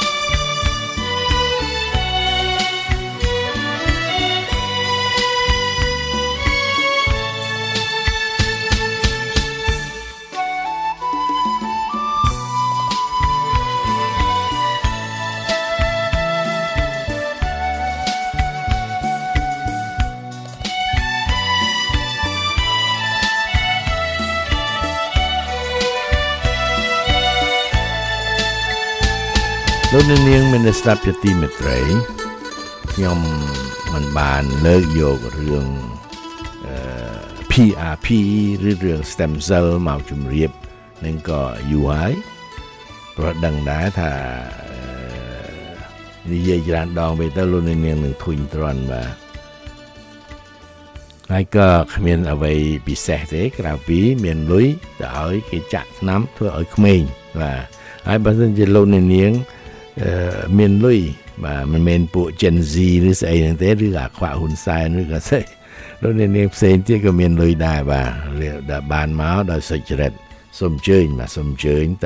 លោកនាងមានស្ដាប់ជាទីមេត្រីខ្ញុំមិនបានលើកយករឿង PRP ឬរឿង stem cell មកជម្រាបនឹងក៏យូរហើយព្រោះដឹងដែរថានិយាយច្រើនដងទៅលោកនាងនឹងធុញទ្រាន់បាទហើយក៏គ្មានអ្វីពិសេសទេក្រៅពីមានលុយទៅឲ្យគេចាក់ថ្នាំធ្វើឲ្យក្មេងបាទហើយបើសិនជាលោកនាងមានលុយបាទមិនមែនពួក Gen Z ឬស្អីហ្នឹងទេឬអាខ្វាក់ហ៊ុនសែនឬក៏ស្អីលោកនាងផ្សេងទៀតក៏មានលុយដែរបាទដែលបានមកដោយសុចរិតសូមអញ្ជើញបាទសូមអញ្ជើញទៅ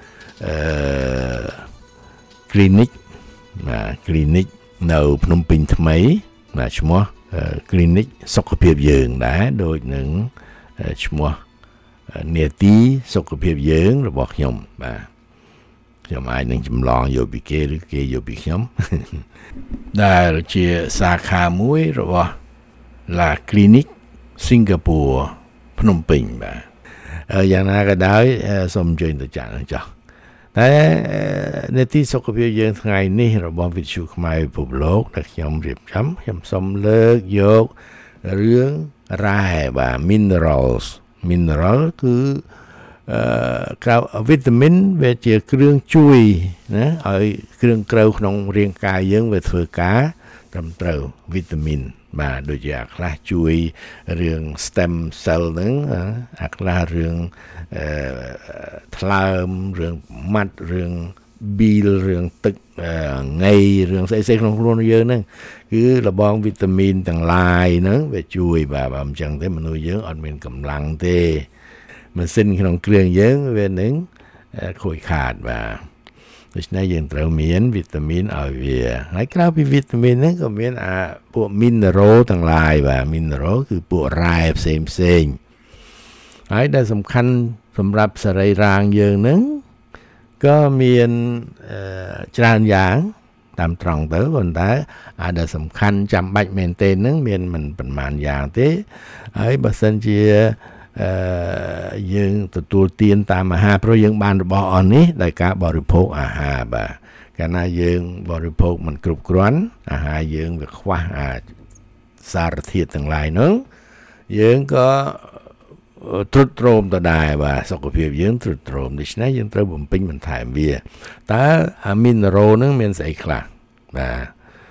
clinic បាទ clinic នៅភ្នំពេញថ្មីបាទឈ្មោះ clinic សុខភាពយើងដែរដូចនឹងឈ្មោះនេតិសុខភាពយើងរបស់ខ្ញុំបាទខ្ញុំអាចនឹងចម្លងយកពីគេឬគេយកពីខ្ញុំដែលជាសាខាមួយរបស់ La Clinic Singapore ភ្នំពេញបាទយ៉ាងណាក៏ដោយសូមអញ្ជើញទៅចាក់នឹងចុះតែនេតិសុខភាពយើងថ្ងៃនេះរបស់វិទ្យុខ្មែរពិភពលោកដែលខ្ញុំរៀបចំខ្ញុំសូមលើកយករឿងរ៉ែបាទ mineral គឺក្រៅវីតាមីនវាជាគ្រឿងជួយណាឲ្យគ្រឿងក្រៅក្នុងរាងកាយយើងវាធ្វើការត្រឹមត្រូវវីតាមីនបាទដូចជាអាខ្លះជួយរឿង stem cell ហ្នឹងអាខ្លះរឿងថ្លើមរឿងម៉ាត់រឿង bile រឿងទឹកងៃរឿងស្អីៗក្នុងខ្លួនយើងហ្នឹងគឺលបងវីតាមីនទាំងឡាយហ្នឹងវាជួយបាទបើមិនចឹងទេមនុស្សយើងអត់មានកម្លាំងទេម៉ាស៊ីនក្នុងគ្រឿងយើងវានឹងខូចខាតបាទដូច្នេះយើងត្រូវមានវីតាមីនឲ្យវាហើយក្រៅពីវីតាមីនហ្នឹងក៏មានពួក mineral ទាំងឡាយបាទ mineral គឺពួករ៉ែផ្សេងហើយដែលសំខាន់សម្រាប់សរីរាង្គយើងហ្នឹងក៏មានច្រើនយ៉ាងតាមត្រង់ទៅប៉ុន្តែដែលសំខាន់ចាំបាច់មែនទេហ្នឹងមានមិនប្រមាណយ៉ាងទេហើយបើសិនជាយើងទទួលទានតាមអាហារព្រោះយើងបានរបស់អស់នេះដោយការបរិភោគអាហារបាទកាលណាយើងបរិភោគមិនគ្រប់គ្រាន់អាហារយើងវាខ្វះសារធាតុទាំងឡាយនោះយើងក៏ទ្រុឌទ្រោមទៅដែរបាទសុខភាពយើងទ្រុឌទ្រោមដូច្នេះយើងត្រូវបំពេញបន្ថែមវាតើអាមីណារ៉ូហ្នឹងមានស្អីខ្លះបាទ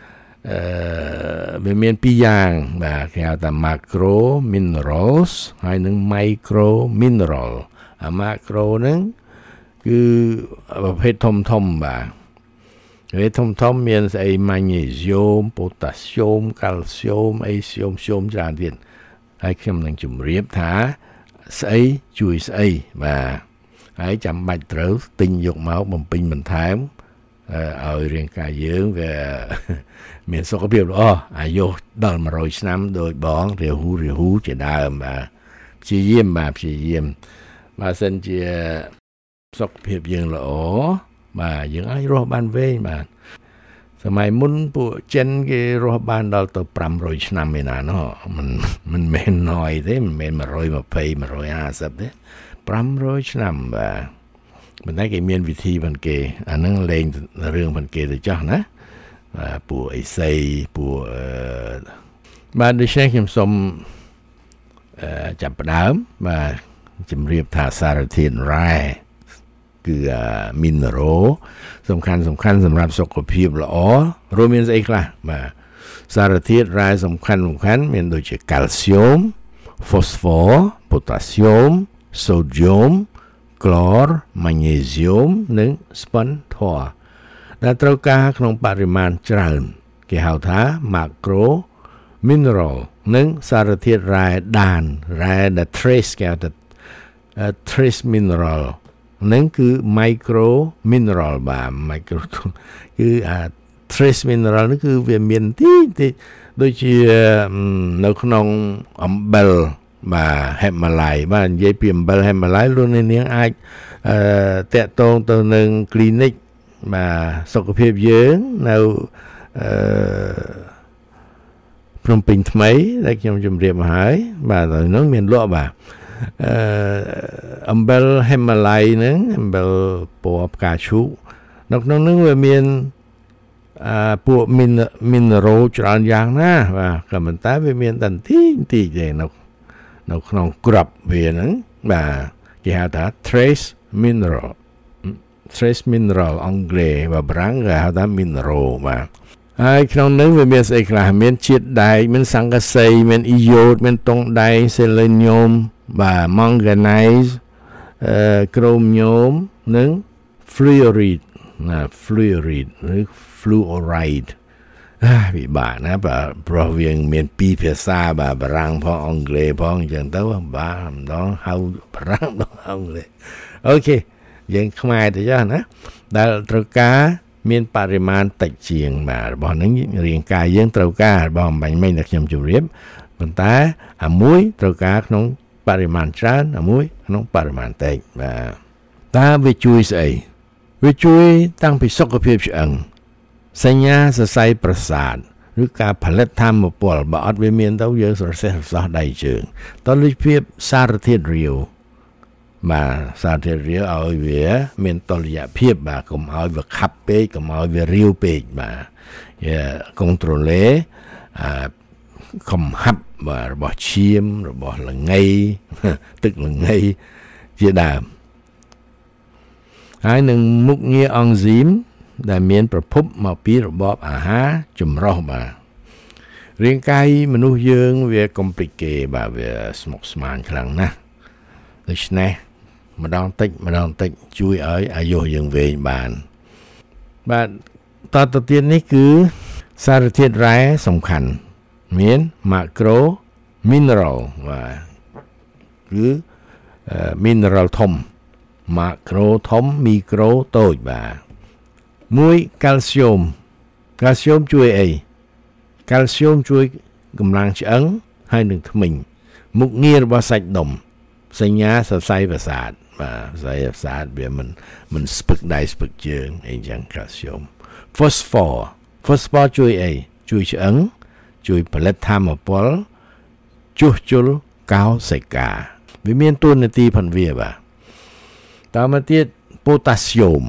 វាមានពីរយ៉ាងបាទគេហៅថា macro minerals ហើយនិង micro mineral អា macro ហ្នឹងគឺប្រភេទធំបាទប្រភេទធំមានស្អី magnesium potassium calcium អី sium ច្រើនទៀតហើយខ្ញុំនឹងជម្រាបថាស្អីជួយស្អីបាទហើយចាំបាច់ត្រូវទិញយកមកបំពេញបន្ថែមឲ្យរាងកាយយើងវាមានសុខភាពល្អអាយុដល់100ឆ្នាំដោយបងរាហូជាដើមបាទព្យាយាមបើសិនជាសុខភាពយើងល្អបាទយើងអាចរស់បានវែងបាទសម័យមុនពួកចិនគេរស់បានដល់ទៅ500ឆ្នាំឯណាណោះមិនមែនណយទេមិនមែន120 150ទេ500ឆ្នាំបាទប៉ុន្តែគេមានវិធីប៉ុនគេអាហ្នឹងលេងរឿងប៉ុនគេទៅចោះណាបាទពួកអីសីពួកបាទដូច្នេះខ្ញុំសូមចាប់ផ្ដើមបាទជំរាបថាសារធាតុរ៉ែគឺ mineral សំខាន់សម្រាប់សុខភាពល្អរួមមានស្អីខ្លះបាទសារធាតុរ៉ែសំខាន់មានដូចជាកាល់ស្យូម phosphor ប៉ូតាស្យូម sodium ក្លរ magnesium និង spuntor ដែលត្រូវការក្នុងបរិមាណច្រើនគេហៅថា macro mineral និងសារធាតុរ៉ែដានរ៉ែដែល trace គេហៅថា trace mineral នឹងគឺ micro mineral បាទ micro គឺtrace mineral នេះគឺវាមានតិចដូចជានៅក្នុងអំបិលបាទហេម៉ាឡៃបាទនិយាយពីអំបិលហេម៉ាឡៃលោកនាងអាចតាក់ទងទៅនឹង clinic បាទសុខភាពយើងនៅភ្នំពេញថ្មីដែលខ្ញុំជម្រាបមកហើយបាទទៅនោះមានលក់បាទអំបិលហេម៉ាឡៃហ្នឹងអំបិលពណ៌ផ្កាឈូកនៅក្នុងនោះវាមានពួក mineral ច្រើនយ៉ាងណាបាទក៏ប៉ុន្តែវាមានតែតិចទេនៅក្នុងក្របវាហ្នឹងបាទគេហៅថា trace mineral អង់គ្លេសបាទបារាំងគេហៅថា mineral បាទហើយក្នុងនោះវាមានស្អីខ្លះមានជាតិដែកមានសង្កសីមានអ៊ីយ៉ូតមានតុងដែក selenium បាទ manganese chromium និង fluoride ឬ fluoride វាបាក់ណាបាទព្រោះវាមានពីរភាសាបាទបារាំងផងអង់គ្លេសផងអញ្ចឹងទៅបាទម្ដងហៅបារាំងម្ដងអង់គ្លេសអូខេយើងខ្មែរទៅចុះណាដែលត្រូវការមានបរិមាណតិចជាងបាទរបស់ហ្នឹងរាងកាយយើងត្រូវការរបស់បាញ់មិញដែលខ្ញុំជម្រាបប៉ុន្តែអាមួយត្រូវការក្នុងបរិមាណច្រើនអាមួយក្នុងបរិមាណតិចបាទតើវាជួយស្អីវាជួយតាំងពីសុខភាពឆ្អឹងសញ្ញាសរសៃប្រសាទឬការផលិតថាមពលបើអត់វាមានទៅយើងស្រសេះរសោះដៃជើងតលិចភាពសារធាតុរាវបាទសារធាតុរាវឲ្យវាមានតុល្យភាពបាទកុំឲ្យវាខាប់ពេកកុំឲ្យវារាវពេកបាទកុងត្រូលេកំហាប់បាទរបស់ឈាមរបស់ល្ងៃទឹកល្ងៃជាដើមហើយនឹងមុខងារអង់ស៊ីមដែលមានប្រភពមកពីរបបអាហារចម្រុះបាទរាងកាយមនុស្សយើងវាកុំព្លីកេបាទវាស្មុគស្មាញខ្លាំងណាស់ដូច្នេះម្ដងតិចជួយឲ្យអាយុយើងវែងបានបាទតទៅទៀតនេះគឺសារធាតុរ៉ែសំខាន់មាន macro mineral បាទគឺ mineral ធំ macro ធំ micro តូចបាទមួយ calcium ជួយអី calcium ជួយកម្លាំងឆ្អឹងហើយនឹងធ្មេញមុខងាររបស់សាច់ដុំសញ្ញាសរសៃប្រសាទបាទសរសៃប្រសាទវាមិនស្ពឹកដៃស្ពឹកជើងអីចឹង calcium phosphor ជួយអីជួយឆ្អឹងជួយផលិតថាមពលជួសជុលកោសិកាវាមានតួនាទីផងវាបាទតមកទៀត potassium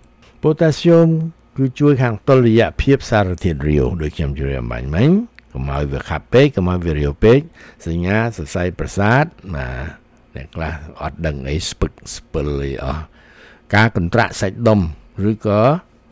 គឺជួយខាងតុល្យភាពសារធាតុរាវដូចខ្ញុំជម្រាបបាញ់មិញកុំឲ្យវាខាប់ពេកកុំឲ្យវារាវពេកសញ្ញាសរសៃប្រសាទបាទអ្នកខ្លះអត់ដឹងអីស្ពឹកស្ពិលអីអស់ការកន្ត្រាក់សាច់ដុំឬក៏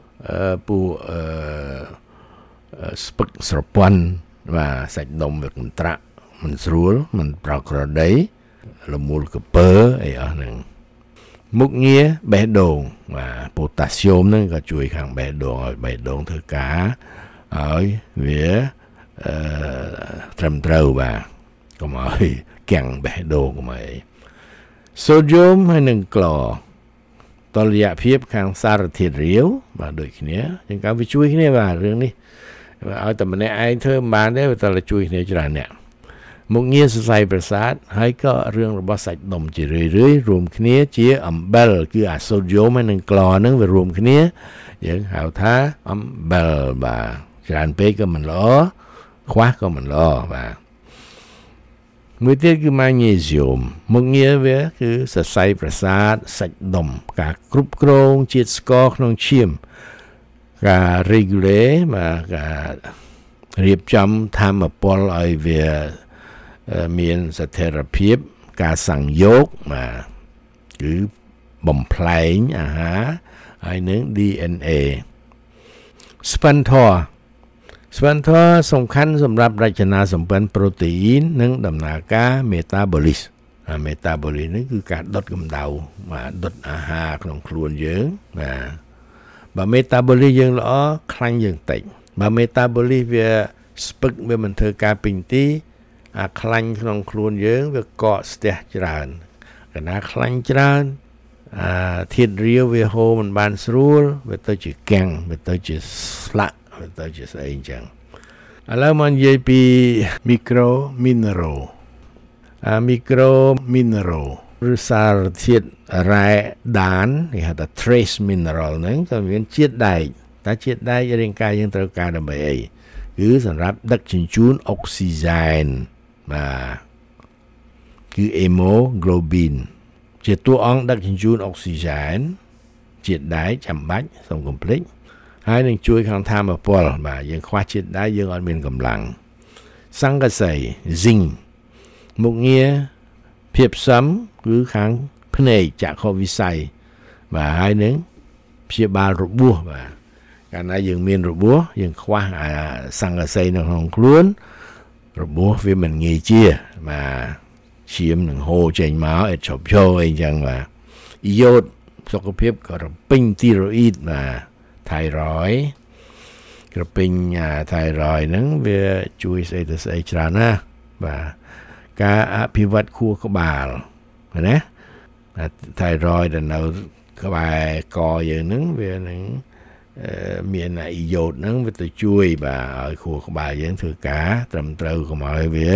ស្ពឹកស្រពាន់បាទសាច់ដុំវាកន្ត្រាក់មិនស្រួលមិនប្រក្រតីលមូលកពើអីអស់ហ្នឹងមុខងារបេះដូងបាទប៉ូតាស្យូមហ្នឹងក៏ជួយខាងបេះដូងឲ្យបេះដូងធ្វើការឲ្យវាត្រឹមត្រូវបាទកុំឲ្យគាំងបេះដូងកុំឲ្យសូដ្យូមហើយនឹងក្លរតុល្យភាពខាងសារធាតុរាវបាទដូចគ្នាជាងការវាជួយគ្នាបាទរឿងនេះឲ្យតែម្នាក់ឯងធ្វើមិនបានទេវាតែជួយគ្នាច្រើនអ្នកមុខងារសរសៃប្រសាទហើយក៏រឿងរបស់សាច់ដុំជារឿយរួមគ្នាជាអំបិលគឺអាសូដ្យូមហើយនឹងក្លរហ្នឹងវារួមគ្នាយើងហៅថាអំបិលបាទច្រើនពេកក៏មិនល្អខ្វះក៏មិនល្អបាទមួយទៀតគឺ magnesium មុខងារវាគឺសរសៃប្រសាទសាច់ដុំការគ្រប់គ្រងជាតិស្ករក្នុងឈាមការ regulate បាទការរៀបចំថាមពលឲ្យវាមានស្ថិរភាពការសង្យោគបាទគឺបំផ្លែងអាហារហើយនឹង DNA Spuntor ស្វ័នធម៌សំខាន់សម្រាប់រចនាសម្ព័ន្ធប្រូតេអ៊ីននិងដំណើរការ metabolic metabolic នេះគឺការដុតកម្ដៅបាទដុតអាហារក្នុងខ្លួនយើងបាទបើ metabolic យើងល្អខ្លាញ់យើងតិចបើ metabolic វាស្ពឹកវាមិនធ្វើការពេញទីអាខ្លាញ់ក្នុងខ្លួនយើងវាកកស្ទះច្រើនកាលណាខ្លាញ់ច្រើនធាតុរាវវាហូរមិនបានស្រួលវាទៅជាកាំងវាទៅជាស្លាក់វាទៅជាស្អីអញ្ចឹងឥឡូវមកនិយាយពី micro mineral ឬសារធាតុរ៉ែដានគេហៅថា trace mineral ហ្នឹងក៏មានជាតិដែកតែជាតិដែករាងកាយយើងត្រូវការដើម្បីអីគឺសម្រាប់ដឹកជញ្ជូនអុកស៊ីហ្សែនបាទគឺ hemoglobin ជាតួអង្គដឹកជញ្ជូនអុកស៊ីហ្សែនជាតិដែកចាំបាច់សូមកុំភ្លេចហើយនឹងជួយក្នុងធម្មពលបាទយើងខ្វះជាតិដែកយើងអត់មានកម្លាំងសង្កសី zinc មុខងារភាពផ្សំគឺខាងភ្នែកចក្ខុវិស័យបាទហើយនឹងព្យាបាលរបួសបាទកាលណាយើងមានរបួសយើងខ្វះសង្កសីនៅក្នុងខ្លួនរបួសវាមិនងាយជាបាទឈាមនឹងហូរចេញមកអត់ឈប់ឈរអីចឹងបាទយ៉ូតសុខភាពក៏រពេញទីរ៉ូអ៊ីតបាទថៃរ៉យក្រពេញថៃរ៉យហ្នឹងវាជួយស្អីទៅស្អីច្រើនណាបាទការអភិវឌ្ឍខួរក្បាលណាថៃរ៉យដែលនៅក្បែរកយើងហ្នឹងវានឹងមានយ៉ូតហ្នឹងវាទៅជួយបាទឲ្យខួរក្បាលយើងធ្វើការត្រឹមត្រូវកុំឲ្យវា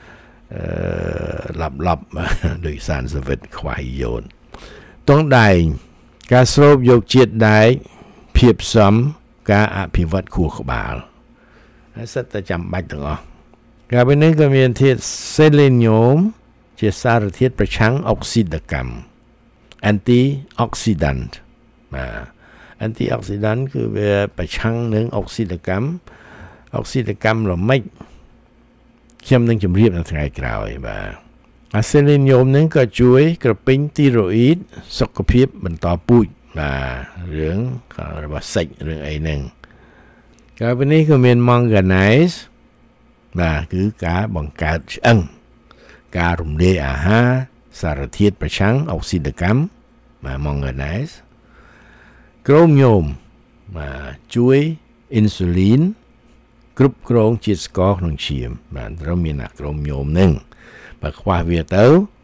ឡាប់ដោយសារសវិតខ្វះយ៉ូតតងដែងការស្រូបយកជាតិដែកភាពផ្សំការអភិវឌ្ឍខួរក្បាលហើយសិតតែចាំបាច់ទាំងអស់កាលពីនេះក៏មានធាតុ selenium ជាសារធាតុប្រឆាំងអុកស៊ីតកម្ម antioxidant បាទ antioxidant គឺវាប្រឆាំងនឹងអុកស៊ីតកម្មល្មិចខ្ញុំនឹងជម្រាបនៅថ្ងៃក្រោយបាទអា selenium នឹងក៏ជួយក្រពេញទីរ៉ូអ៊ីតសុខភាពបន្តពូជបាទរឿងរបស់សាច់រឿងអីហ្នឹងកាលពីនេះក៏មាន manganese បាទគឺការបង្កើតឆ្អឹងការរំលាយអាហារសារធាតុប្រឆាំងអុកស៊ីតកម្មបាទ manganese chromium បាទជួយ insulin គ្រប់គ្រងជាតិស្ករក្នុងឈាមបាទត្រូវមានអា chromium ហ្នឹងបើខ្វះវាទៅ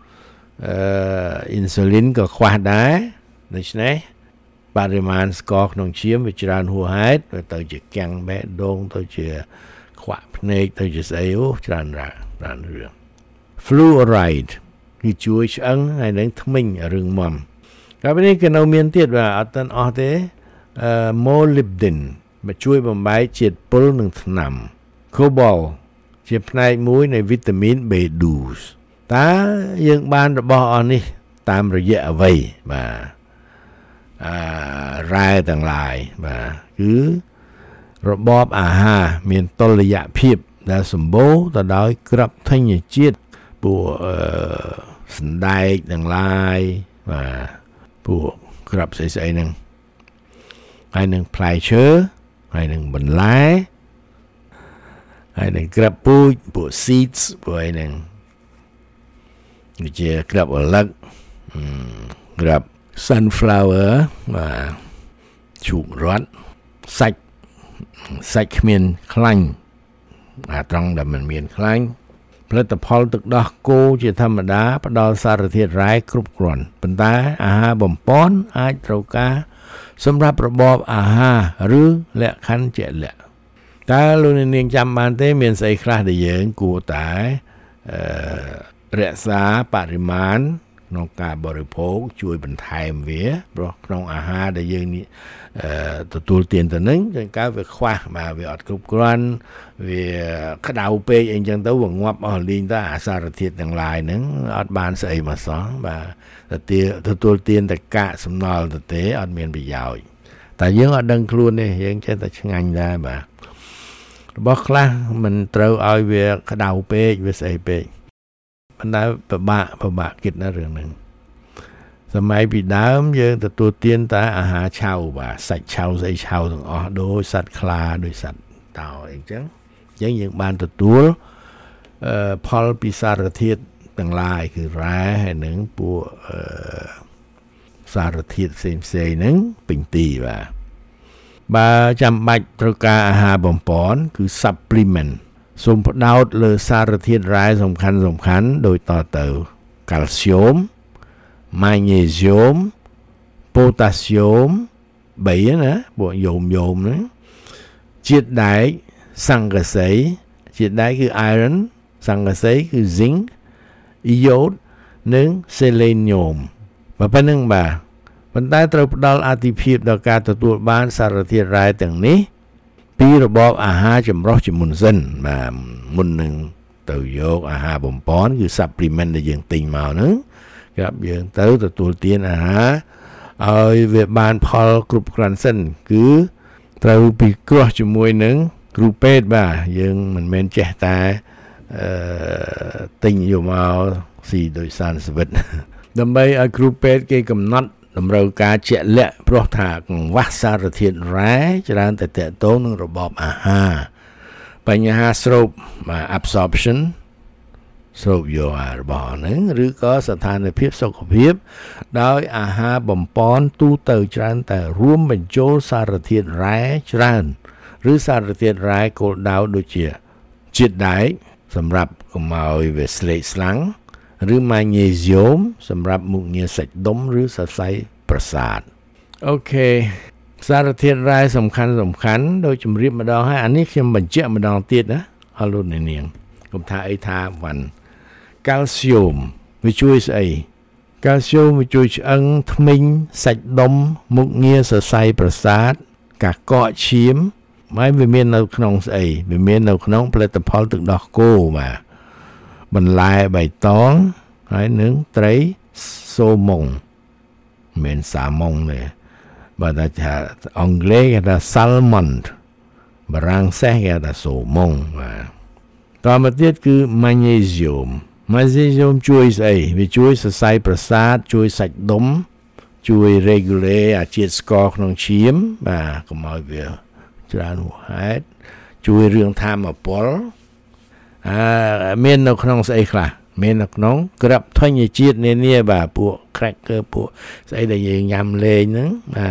insulin ក៏ខ្វះដែរដូច្នេះបរិមាណស្ករក្នុងឈាមវាច្រើនហួសហេតុទៅជាកាំងបេះដូងទៅជាខ្វាក់ភ្នែកទៅជាស្អីច្រើនរឿង fluoride គឺជួយឆ្អឹងហើយនឹងធ្មេញរឹងមាំកាលពីនេះក៏នៅមានទៀតបាទអត់ទាន់អស់ទេmolybden មកជួយបំបែកជាតិពុលនិងថ្នាំ cobalt ជាផ្នែកមួយនៃវីតាមីន B12 តើយើងបានរបស់អស់នេះតាមរយៈអ្វីបាទរ៉ែទាំងឡាយបាទគឺរបបអាហារមានតុល្យភាពដែលសម្បូរទៅដោយក្របធញ្ញជាតិពួកសណ្ដែកទាំងឡាយបាទពួកក្របស្អីហ្នឹងហើយនឹងផ្លែឈើហើយនឹងបន្លែហើយនឹងក្របពូជពួក seeds ពួកអីហ្នឹងជាក្របឪឡឹកក្រប sunflower បាទជូករត់សាច់គ្មានខ្លាញ់ត្រង់ដែលមិនមានខ្លាញ់ផលិតផលទឹកដោះគោជាធម្មតាផ្ដល់សារធាតុរ៉ែគ្រប់គ្រាន់ប៉ុន្តែអាហារបំប៉នអាចត្រូវការសម្រាប់របបអាហារឬលក្ខខណ្ឌជាក់លាក់តើលោកនាងចាំបានទេមានស្អីខ្លះដែលយើងគួរតែរក្សាបរិមាណក្នុងការបរិភោគជួយបន្ថែមវាព្រោះក្នុងអាហារដែលយើងទទួលទានទៅនឹងចង្កៅវាខ្វះបាទវាអត់គ្រប់គ្រាន់វាក្តៅពេកអីចឹងទៅវាងាប់អស់លីងទៅអាសារធាតុទាំងឡាយហ្នឹងអត់បានស្អីមកសោះបាទទទួលទានតែកាកសំណល់ទៅទេអត់មានប្រយោជន៍តែយើងអត់ដឹងខ្លួនទេយើងចេះតែឆ្ងាញ់ដែរបាទរបស់ខ្លះមិនត្រូវឲ្យវាក្តៅពេកវាស្អីពេកប៉ុន្តែពិបាកគិតណារឿងហ្នឹងសម័យពីដើមយើងទទួលទានតែអាហារឆៅបាទសាច់ឆៅស្អីឆៅទាំងអស់ដូចសត្វខ្លាដូចសត្វតោអីចឹងយើងបានទទួលផលពីសារធាតុទាំងឡាយគឺរ៉ែហើយនឹងពួកសារធាតុផ្សេងហ្នឹងពេញទីបាទបើចាំបាច់ត្រូវការអាហារបំពន់គឺ supplement សូមផ្ដោតលើសារធាតុរ៉ែសំខាន់ដូចតទៅ calcium magnesium potassium 3ណាពួកយោមហ្នឹងជាតិដែកសង្កសីជាតិដែកគឺ iron សង្កសីគឺ zinc iode និង selenium បើប៉ុណ្្នឹងបាទប៉ុន្តែត្រូវផ្ដល់អាទិភាពដល់ការទទួលបានសារធាតុរ៉ែទាំងនេះពីរបបអាហារចម្រុះជាមុនសិនបាទមុននឹងទៅយកអាហារបំពន់គឺ supplement ដែលយើងទិញមកហ្នឹងครับយើងទៅទទួលទានអាហារឲ្យវាបានផលគ្រប់គ្រាន់សិនគឺត្រូវពិគ្រោះជាមួយនឹងគ្រូពេទ្យបាទយើងមិនមែនចេះតែទិញយកមកស៊ីដោយសារសវិតដើម្បីឲ្យគ្រូពេទ្យគេកំណត់តម្រូវការជាក់លាក់ព្រោះថាកង្វះសារធាតុរ៉ែច្រើនតែតកតងនឹងរបបអាហារបញ្ហាស្រូបabsorption ស្រូបយករបស់ហ្នឹងឬក៏ស្ថានភាពសុខភាពដោយអាហារបំពន់ទូទៅច្រើនតែរួមបញ្ចូលសារធាតុរ៉ែច្រើនឬសារធាតុរ៉ែគោលដៅដូចជាជាតិដែកសម្រាប់កុំឲ្យវាស្លេកស្លាំងឬ magnesium សម្រាប់មុខងារសាច់ដុំឬសរសៃប្រសាទអូខេសារធាតុរ៉ែសំខាន់ដោយជម្រាបម្ដងហើយអានេះខ្ញុំបញ្ជាក់ម្ដងទៀតណាអរលោកអ្នកនាងកុំថាអីថាវ៉ាន់ calcium វាជួយស្អី calcium វាជួយឆ្អឹងធ្មេញសាច់ដុំមុខងារសរសៃប្រសាទការកកឈាមហើយវាមាននៅក្នុងស្អីវាមាននៅក្នុងផលិតផលទឹកដោះគោបាទបន្លែបៃតងហើយនឹងត្រីសូម៉ុងមិនសាម៉ុងទេបើថាអង់គ្លេសគេថា salmon បារាំងសេះគេថាសូម៉ុងបាទតមកទៀតគឺ magnesium ជួយស្អីវាជួយសរសៃប្រសាទជួយសាច់ដុំជួយ regulate អាជាតិស្ករក្នុងឈាមបាទកុំឲ្យវាច្រើនហួសហេតុជួយរឿងធម៌ពលមាននៅក្នុងស្អីខ្លះមាននៅក្នុងក្របធញ្ញជាតិនានាបាទពួក cracker ពួកស្អីដែលយើងញ៉ាំលេងហ្នឹង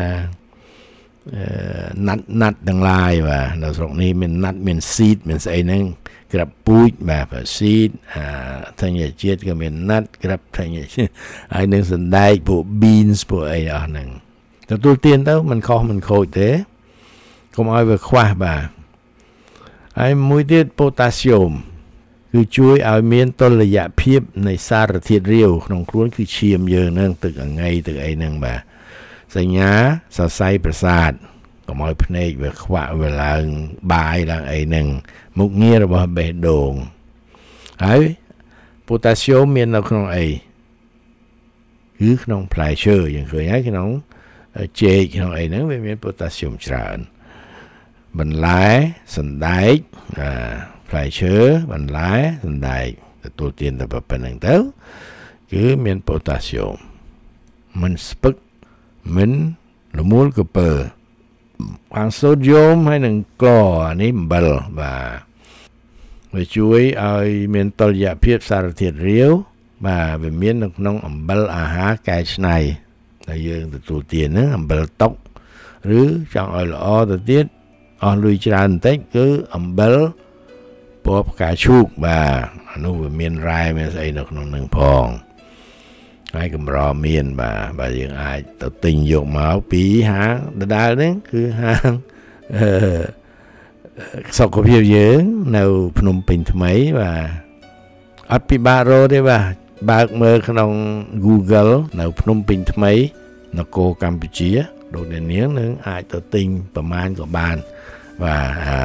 ណាត់ទាំងឡាយបាទនៅស្រុកនេះមានណាត់មាន seed មានស្អីហ្នឹងក្របពូជបាទ seed ធញ្ញជាតិក៏មានណាត់ក្របធញ្ញជាតិហើយនឹងសណ្ដែកពួក beans ពួកអីអស់ហ្នឹងទទួលទានទៅមិនខុសមិនខូចទេកុំឲ្យវាខ្វះបាទហើយមួយទៀត potassium គឺជួយឲ្យមានតុល្យភាពនៃសារធាតុរាវក្នុងខ្លួនគឺឈាមយើងហ្នឹងទឹកអងៃទឹកអីហ្នឹងបាទសញ្ញាសរសៃប្រសាទកុំឲ្យភ្នែកវាខ្វាក់វាឡើងបាយឡើងអីហ្នឹងមុខងាររបស់បេះដូងហើយ potassium មាននៅក្នុងអីគឺក្នុងផ្លែឈើយើងឃើញហើយក្នុងចេកក្នុងអីហ្នឹងវាមាន potassium ច្រើនបន្លែសណ្ដែកផ្លែឈើបន្លែសណ្ដែកទទួលទានតែប៉ុណ្្នឹងទៅគឺមាន potassium មិនស្ពឹកមិនរមួលក្រពើខាង sodium ហើយនឹងក្លនេះអំបិលបាទវាជួយឲ្យមានតុល្យភាពសារធាតុរាវបាទវាមាននៅក្នុងអំបិលអាហារកែច្នៃដែលយើងទទួលទានហ្នឹងអំបិលតុកឬចង់ឲ្យល្អទៅទៀតអស់លុយច្រើនបន្តិចគឺអំបិលពណ៌ផ្កាឈូកបាទអានោះវាមានរ៉ែមានស្អីនៅក្នុងនឹងផងហើយកម្រមានបាទយើងអាចទៅទិញយកមកពីហាងដដែលហ្នឹងគឺហាងសុខភាពយើងនៅភ្នំពេញថ្មីបាទអត់ពិបាករកទេបាទបើកមើលក្នុង Google នៅភ្នំពេញថ្មីនគរកម្ពុជាលោកអ្នកនាងនឹងអាចទៅទិញប្រមាណក៏បានបាទ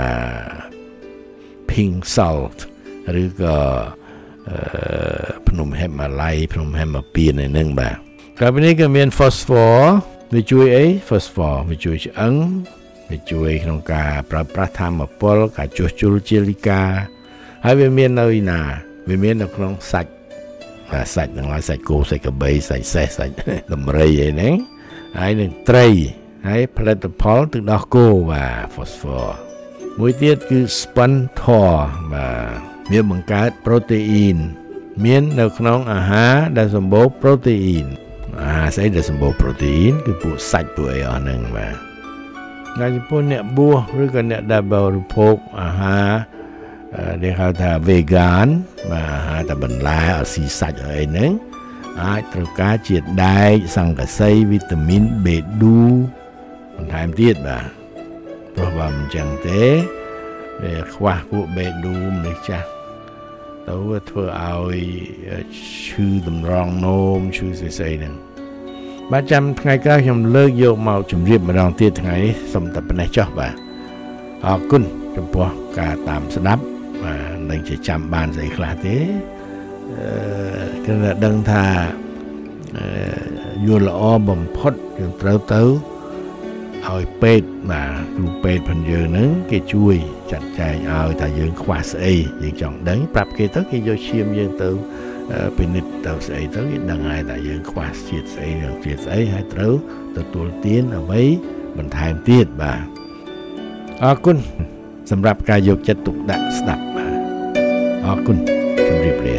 pink salt ឬក៏ភ្នំហេម៉ាឡៃភ្នំហេម៉ាពៀនហ្នឹងបាទក្រៅពីនេះក៏មាន phosphor វាជួយអី phosphor វាជួយឆ្អឹងវាជួយក្នុងការប្រើប្រាស់ធម៌ពលការជួសជុលជាលិកាហើយវាមាននៅឯណាវាមាននៅក្នុងសាច់ទាំងឡាយសាច់គោសាច់ក្របីសាច់សេះសាច់ដំរីអីហ្នឹងហើយនឹងត្រីហើយផលិតផលទឹកដោះគោបាទ phosphor មួយទៀតគឺ Spontor បាទវាបង្កើតប្រូតេអ៊ីនមាននៅក្នុងអាហារដែលសម្បូរប្រូតេអ៊ីនអាហារស្អីដែលសម្បូរប្រូតេអ៊ីនគឺពួកសាច់ពួកអីអស់ហ្នឹងបាទហើយចំពោះអ្នកបួសឬក៏អ្នកដែលបរិភោគអាហារដែលហៅថា vegan បាទអាហារតែបន្លែអត់ស៊ីសាច់អីហ្នឹងអាចត្រូវការជាតិដែកសង្កសីវីតាមីន B2 បន្ថែមទៀតបាទព្រោះបើមិនចឹងទេវាខ្វះពួក B2 នេះចាស់ទៅធ្វើឲ្យឈឺតម្រងនោមឈឺស្អីៗហ្នឹងបាទចាំថ្ងៃក្រោយខ្ញុំលើកយកមកជម្រាបម្ដងទៀតថ្ងៃនេះសូមតែប៉ុណ្ណេះចុះបាទអរគុណចំពោះការតាមស្ដាប់បាទនឹងជាចាំបានស្អីខ្លះទេគឺដឹងថាយល់ល្អបំផុតយើងត្រូវទៅឲ្យពេទ្យបាទគ្រូពេទ្យផងយើងហ្នឹងគេជួយចាត់ចែងឲ្យថាយើងខ្វះស្អីយើងចង់ដឹងប្រាប់គេទៅគេយកឈាមយើងទៅពិនិត្យទៅស្អីទៅគេដឹងហើយថាយើងខ្វះជាតិស្អីនិងជាតិស្អីហើយត្រូវទទួលទានអ្វីបន្ថែមទៀតបាទអរគុណសម្រាប់ការយកចិត្តទុកដាក់ស្ដាប់បាទអរគុណជម្រាបលា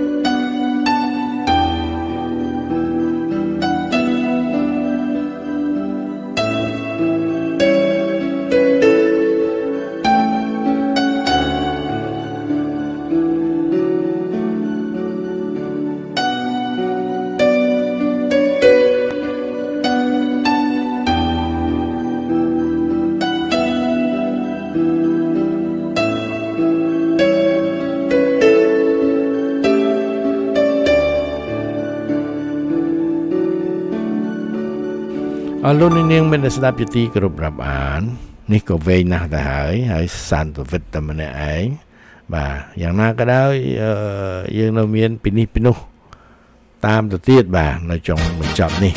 អរលោកនាងមានស្ដាប់ជាទីគោរពរាប់អាននេះក៏វែងណាស់ទៅហើយសន្តិវិទ្យាតែម្នាក់ឯងបាទយ៉ាងណាក៏ដោយយើងនៅមានពីនេះពីនោះតាមទៅទៀតបាទនៅចុងបញ្ចប់នេះ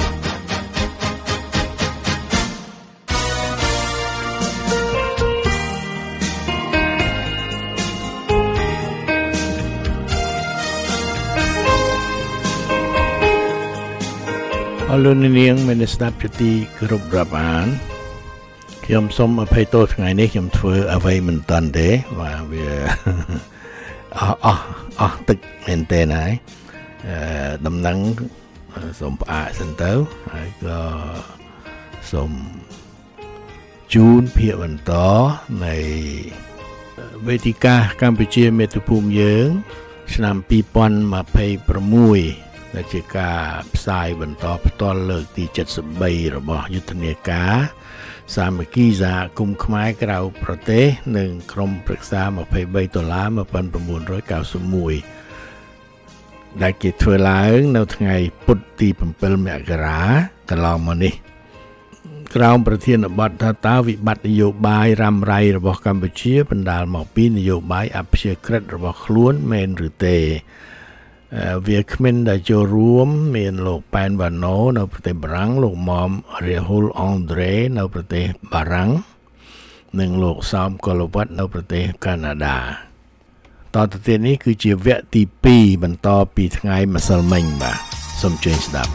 អរលោកនាងមានស្ដាប់ជាទីគោរពរាប់អានខ្ញុំសូមអភ័យទោសថ្ងៃនេះខ្ញុំធ្វើអ្វីមិនតាន់ទេបាទវាអស់ទឹកមែនទេណាដំណឹងសូមផ្អាកសិនទៅហើយក៏សូមជូនភាគបន្តនៃវេទិកាកម្ពុជាមាតុភូមិយើងឆ្នាំ2026ដែលជាការផ្សាយបន្តផ្ទាល់លើកទី73របស់យុទ្ធនាការសាមគ្គីសហគមន៍ខ្មែរក្រៅប្រទេសនិងក្រុមប្រឹក្សា$23 1991ដែលគេធ្វើឡើងនៅថ្ងៃពុធទី7មករាកន្លងមកនេះក្រោមប្រធានបទថាតើវិបត្តិនយោបាយរ៉ាំរ៉ៃរបស់កម្ពុជាបណ្ដាលមកពីនយោបាយអព្យាក្រឹតរបស់ខ្លួនមែនឬទេវាគ្មិនដែលចូលរួមមានលោកប៉ែនវ៉ាណូនៅប្រទេសបារាំងលោកមុំរ៉េហូលអង់ដ្រេនៅប្រទេសបារាំងនិងលោកសោមកុលវត្តនៅប្រទេសកាណាដាតទៅទៀតនេះគឺជាវគ្គទី2បន្តពីថ្ងៃម្សិលមិញបាទសូមជើញស្ដាប់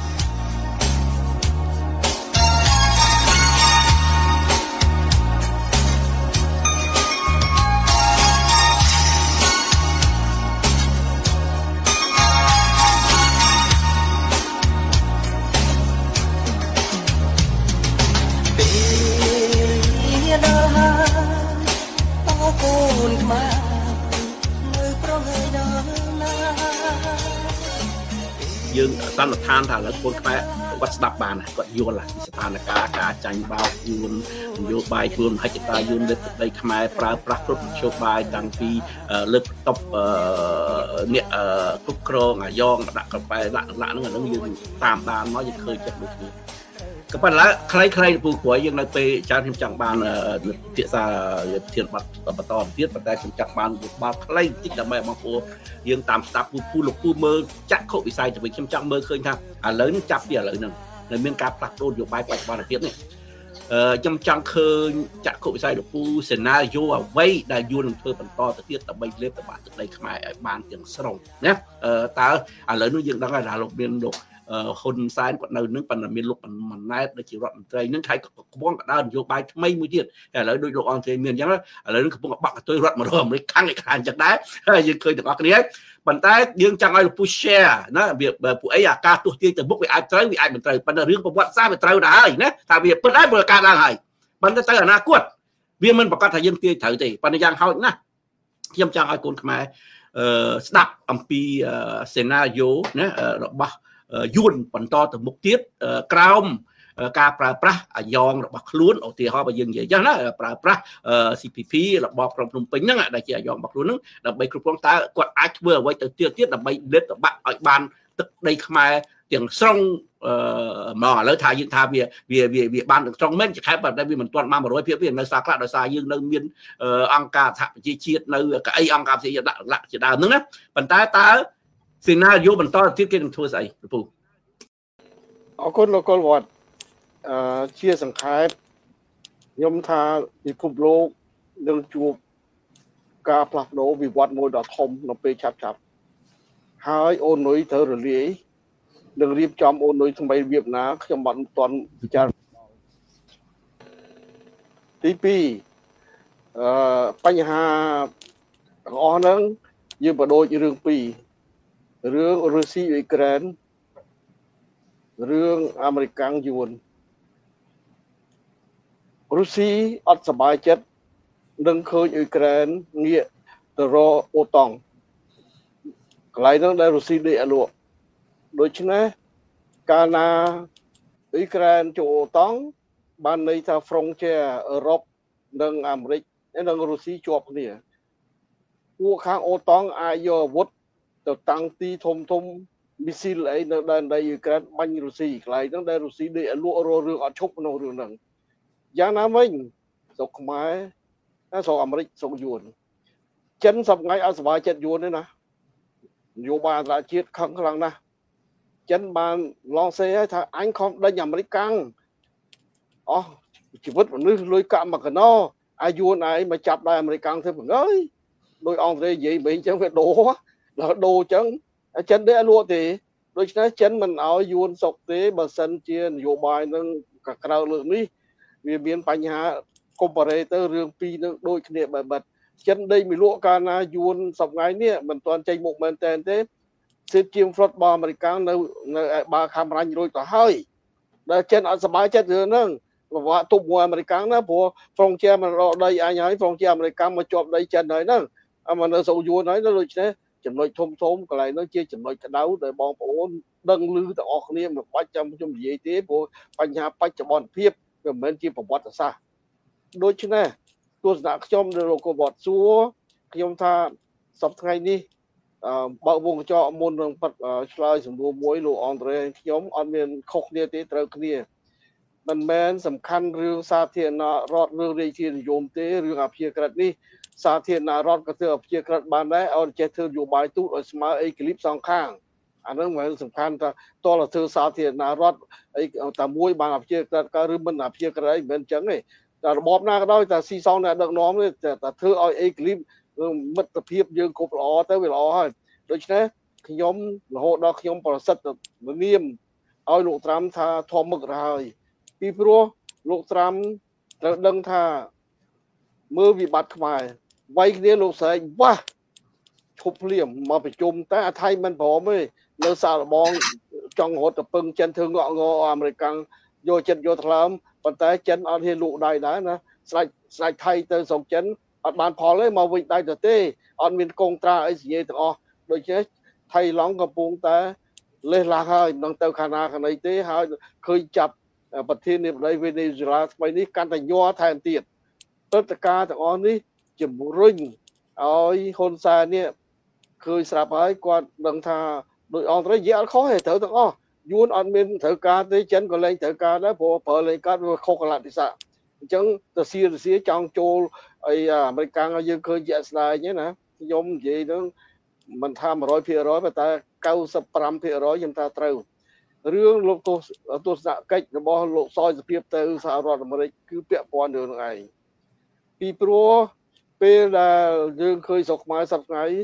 យើងសន្និដ្ឋានថាឥឡូវកូនខ្មែរគាត់ស្ដាប់បានគាត់យល់ពីស្ថានភាពការចាញ់បោកយួននយោបាយយួនហិច្ចតាយួនលើទឹកដីខ្មែរប្រើប្រាស់គ្រប់មធ្យោបាយតាំងពីលើកតបអ្នកគ្រប់គ្រងអាយ៉ងដាក់កប៉ែដាក់ហ្នឹងអានឹងយើងតាមដានមកយើងឃើញចិត្តដូចគ្នាក៏ប៉ុន្តែខ្លីៗពូក្រួយយើងនៅពេលច្រើនខ្ញុំចង់បានភាសាប្រធានបទបន្តទៀតប៉ុន្តែខ្ញុំចង់បានយោបល់ខ្លីបន្តិចដើម្បីបងប្អូនយើងតាមស្ដាប់ពូលោកពូមើលចាក់ខុវិស័យទៅវិញខ្ញុំចង់មើលឃើញថាឥឡូវនេះចាប់ពីឥឡូវហ្នឹងនៅមានការផ្លាស់ប្ដូរនយោបាយបច្ចុប្បន្នទៀតនេះខ្ញុំចង់ឃើញចាក់ខុវិស័យលោកពូសេណារីយ៉ូអ្វីដែលយួននឹងធ្វើបន្តទៅទៀតដើម្បីលេបតបាក់ទឹកដីខ្មែរឲ្យបានទាំងស្រុងណាតើឥឡូវនេះយើងដឹងហើយថាលោកមានលោកហ៊ុនសែនគាត់នៅនឹងប៉ុន្តែមានលោកម៉ាណែតដែលជារដ្ឋមន្ត្រីនឹងហើយក៏កំពុងកដើនយោបាយថ្មីមួយទៀតឥឡូវដូចលោកអង្គទេមានអញ្ចឹងឥឡូវនឹងកំពុងបាក់កតុយរដ្ឋមករអាមេរិកខាងឯខាងអញ្ចឹងដែរហើយយើងឃើញទាំងអស់គ្នាប៉ុន្តែយើងចង់ឲ្យលោកពូ share ណាវាពួកអីអាការទស្សន៍ទាយទៅមុខវាអាចត្រូវវាអាចមិនត្រូវប៉ុន្តែរឿងប្រវត្តិសាស្ត្រវាត្រូវដែរហើយណាថាវាពិតហើយព្រោះការឡើងហើយប៉ុន្តែទៅអនាគតវាមិនប្រកាសថាយើងទាយត្រូវទេប៉ុន្តែយ៉ាងហោចណាស់ខ្ញុំចង់ឲ្យកូនខ្មែរស្ដាប់អំពី scenario ណារបស់យួនបន្តទៅមុខទៀតក្រោមការប្រើប្រាស់អាយ៉ងរបស់ខ្លួនឧទាហរណ៍បើយើងនិយាយចឹងណាប្រើប្រាស់ CPP របស់ក្រុងភ្នំពេញហ្នឹងដែលជាអាយ៉ងរបស់ខ្លួនហ្នឹងដើម្បីគ្រប់គ្រងតើគាត់អាចធ្វើអ្វីទៅទៀតដើម្បីលេបតបាក់ឲ្យបានទឹកដីខ្មែរទាំងស្រុងមកឥឡូវថាយើងថាវាបានទាំងស្រុងមែនជាខែប៉ុន្តែវាមិនទាន់បាន 100% វានៅសារខ្លះដោយសារយើងនៅមានអង្គការសហប្រជាជាតិនៅកៅអីអង្គការសហប្រជាជាតិដាក់ជាដើមហ្នឹងណាប៉ុន្តែតើ scenario បន្តទៀតគេនឹងធ្វើស្អីលោកពូអរគុណលោកកុលវត្តជាសង្ខេបខ្ញុំថាពិភពលោកនឹងជួបការផ្លាស់ប្ដូរវិវត្តមួយដ៏ធំនៅពេលឆាប់ហើយអូននុយត្រូវរលាយនឹងរៀបចំអូននុយថ្មីរបៀបណាខ្ញុំមិនទាន់ពិចារណាទី2បញ្ហាទាំងអស់ហ្នឹងយើងបដូររឿងពីររឿងរុស្ស៊ីអ៊ុយក្រែនរឿងអាមេរិកយួនរុស្ស៊ីអត់សប្បាយចិត្តនឹងឃើញអ៊ុយក្រែនងាកទៅរកអូតង់កន្លែងហ្នឹងដែលរុស្ស៊ីដេកអលក់ដូច្នេះកាលណាអ៊ុយក្រែនចូលអូតង់បានន័យថា frontier អឺរ៉ុបនិងអាមេរិកនិងរុស្ស៊ីជាប់គ្នាពួកខាងអូតង់អាចយកអាវុធទៅតាំងទីធំមីស៊ីលអីនៅដែនដីអ៊ុយក្រែនបាញ់រុស្ស៊ីកន្លែងហ្នឹងដែលរុស្ស៊ីដេកអលក់ររឿងអត់ឈប់ក្នុងរឿងហ្នឹងយ៉ាងណាវិញស្រុកខ្មែរស្រុកអាមេរិកស្រុកយួនចិនសប្ងៃអត់សប្បាយចិត្តយួនទេណានយោបាយអន្តរជាតិខឹងខ្លាំងណាស់ចិនបានឡងសេឲ្យថាអញខំដេញអាមេរិកកាំងអស់ជីវិតមនុស្សលុយកាក់មកកណោអាយួនឯងមកចាប់ដែរអាមេរិកកាំងធ្វើបង្អើយដោយអង្គត្រេនិយាយវិញអញ្ចឹងវាដូរដល់ដូរអញ្ចឹងចិនទេអត់លក់ទេដូច្នេះចិនមិនឲ្យយួនសុកទេបើសិនជានយោបាយនឹងកក្រៅលើកនេះវាមានបញ្ហា comparator រឿងពីរនឹងដូចគ្នាបែបចិនដេញមីលក់កាលណាយួនសប្ងៃនេះមិនទាន់ចេញមុខមែនតែនទេសេតជាង flot របស់អាមេរិកនៅបាខាំរ៉ាញ់រួចទៅហើយដែលចិនអត់សប្បាយចិត្តរឿងហ្នឹងប្រវត្តិទុបមួយអាមេរិកណាព្រោះ frontier មិនរកដីអញហើយ frontier អាមេរិកមកជាប់ដីចិនហើយហ្នឹងមកនៅសូវយួនហើយដូច្នេះចំណុចធំកន្លែងហ្នឹងជាចំណុចក្តៅដែលបងប្អូនដឹងឮទាំងអស់គ្នាមិនបាច់ចាំខ្ញុំនិយាយទេព្រោះបញ្ហាបច្ចុប្បន្នភាពវាមិនមែនជាប្រវត្តិសាស្ត្រដូច្នេះទស្សនៈខ្ញុំនៅលោកវត្តសួរខ្ញុំថាសប្តាហ៍ថ្ងៃនេះបើកវងកញ្ចក់មុននឹងប៉ាត់ឆ្លើយសំណួរមួយលោកអន្តរេខ្ញុំអត់មានខុសគ្នាទេត្រូវគ្នាមិនមែនសំខាន់រឿងសាធារណរដ្ឋរឿងរាជានិយមទេរឿងអភិក្រិតនេះសាធារណរដ្ឋក៏ធ្វើអភិក្រិតបានដែរឲ្យចេះធ្វើនយោបាយទូតឲ្យស្មើអេគីលីបសងខាងអានឹងមិនសំខាន់ថាតលធ្វើសាធារណរដ្ឋអីតែមួយបានអភិក្រិតក៏ឬមិនអភិក្រិតអីមិនមែនអញ្ចឹងទេតែរបបណាក៏ដោយតែស៊ីសងអ្នកដឹកនាំទេតែធ្វើឲ្យអេគីលីបមិត្តភាពយើងគ្រប់ល្អទៅវាល្អហើយដូច្នេះខ្ញុំរហូតដល់ខ្ញុំប្រសិទ្ធនាមឲ្យលោកត្រាំថាធម្មឹករហើយពីព្រោះលោកត្រាំត្រូវដឹងថាមើលវិបត្តិខ្មែរវាយគ្នាលោកស្រែកវ៉ាឈប់ភ្លាមមកប្រជុំតែអាថៃមិនព្រមទេនៅសាកល្បងចង់រត់ទៅពឹងចិនធ្វើងក់ងអាមេរិកយកចិត្តយកថ្លើមប៉ុន្តែចិនអត់ហ៊ានលក់ដៃដែរណាស្ដេចថៃទៅស្រុកចិនអត់បានផលទេមកវិញដៃទៅទេអត់មានកងត្រាអីសញ្ញាទាំងអស់ដូច្នេះថៃឡង់កំពុងតែលេះឡាស់ហើយមិនដឹងទៅខាងណាខាងណីទេហើយឃើញចាប់ប្រធានាធិបតីវេណេស៊ុយឡាថ្មីនេះកាន់តែញ័រថែមទៀតព្រឹត្តិការណ៍ទាំងអស់នេះជំរុញឲ្យហ៊ុនសែននេះឃើញស្រាប់ហើយគាត់ដឹងថាដោយអង្គត្រេនិយាយអត់ខុសទេត្រូវទាំងអស់យួនអត់មានត្រូវការទេចិនក៏លែងត្រូវការដែរព្រោះប្រើលេខកាត់វាខុសកលៈទេសៈអញ្ចឹងទៅសៀចង់ចូលអីអាមេរិកឲ្យយើងឃើញជាក់ស្ដែងណាខ្ញុំនិយាយទៅមិនថា 100% ប៉ុន្តែ 95% ខ្ញុំថាត្រូវរឿងលោកទស្សនកិច្ចរបស់លោកសយសុភាពទៅសហរដ្ឋអាមេរិកគឺពាក់ព័ន្ធរឿងហ្នឹងឯងពីព្រោះពេលដែលយើងឃើញស្រុកខ្មែរសប្តាហ៍ថ្ងៃ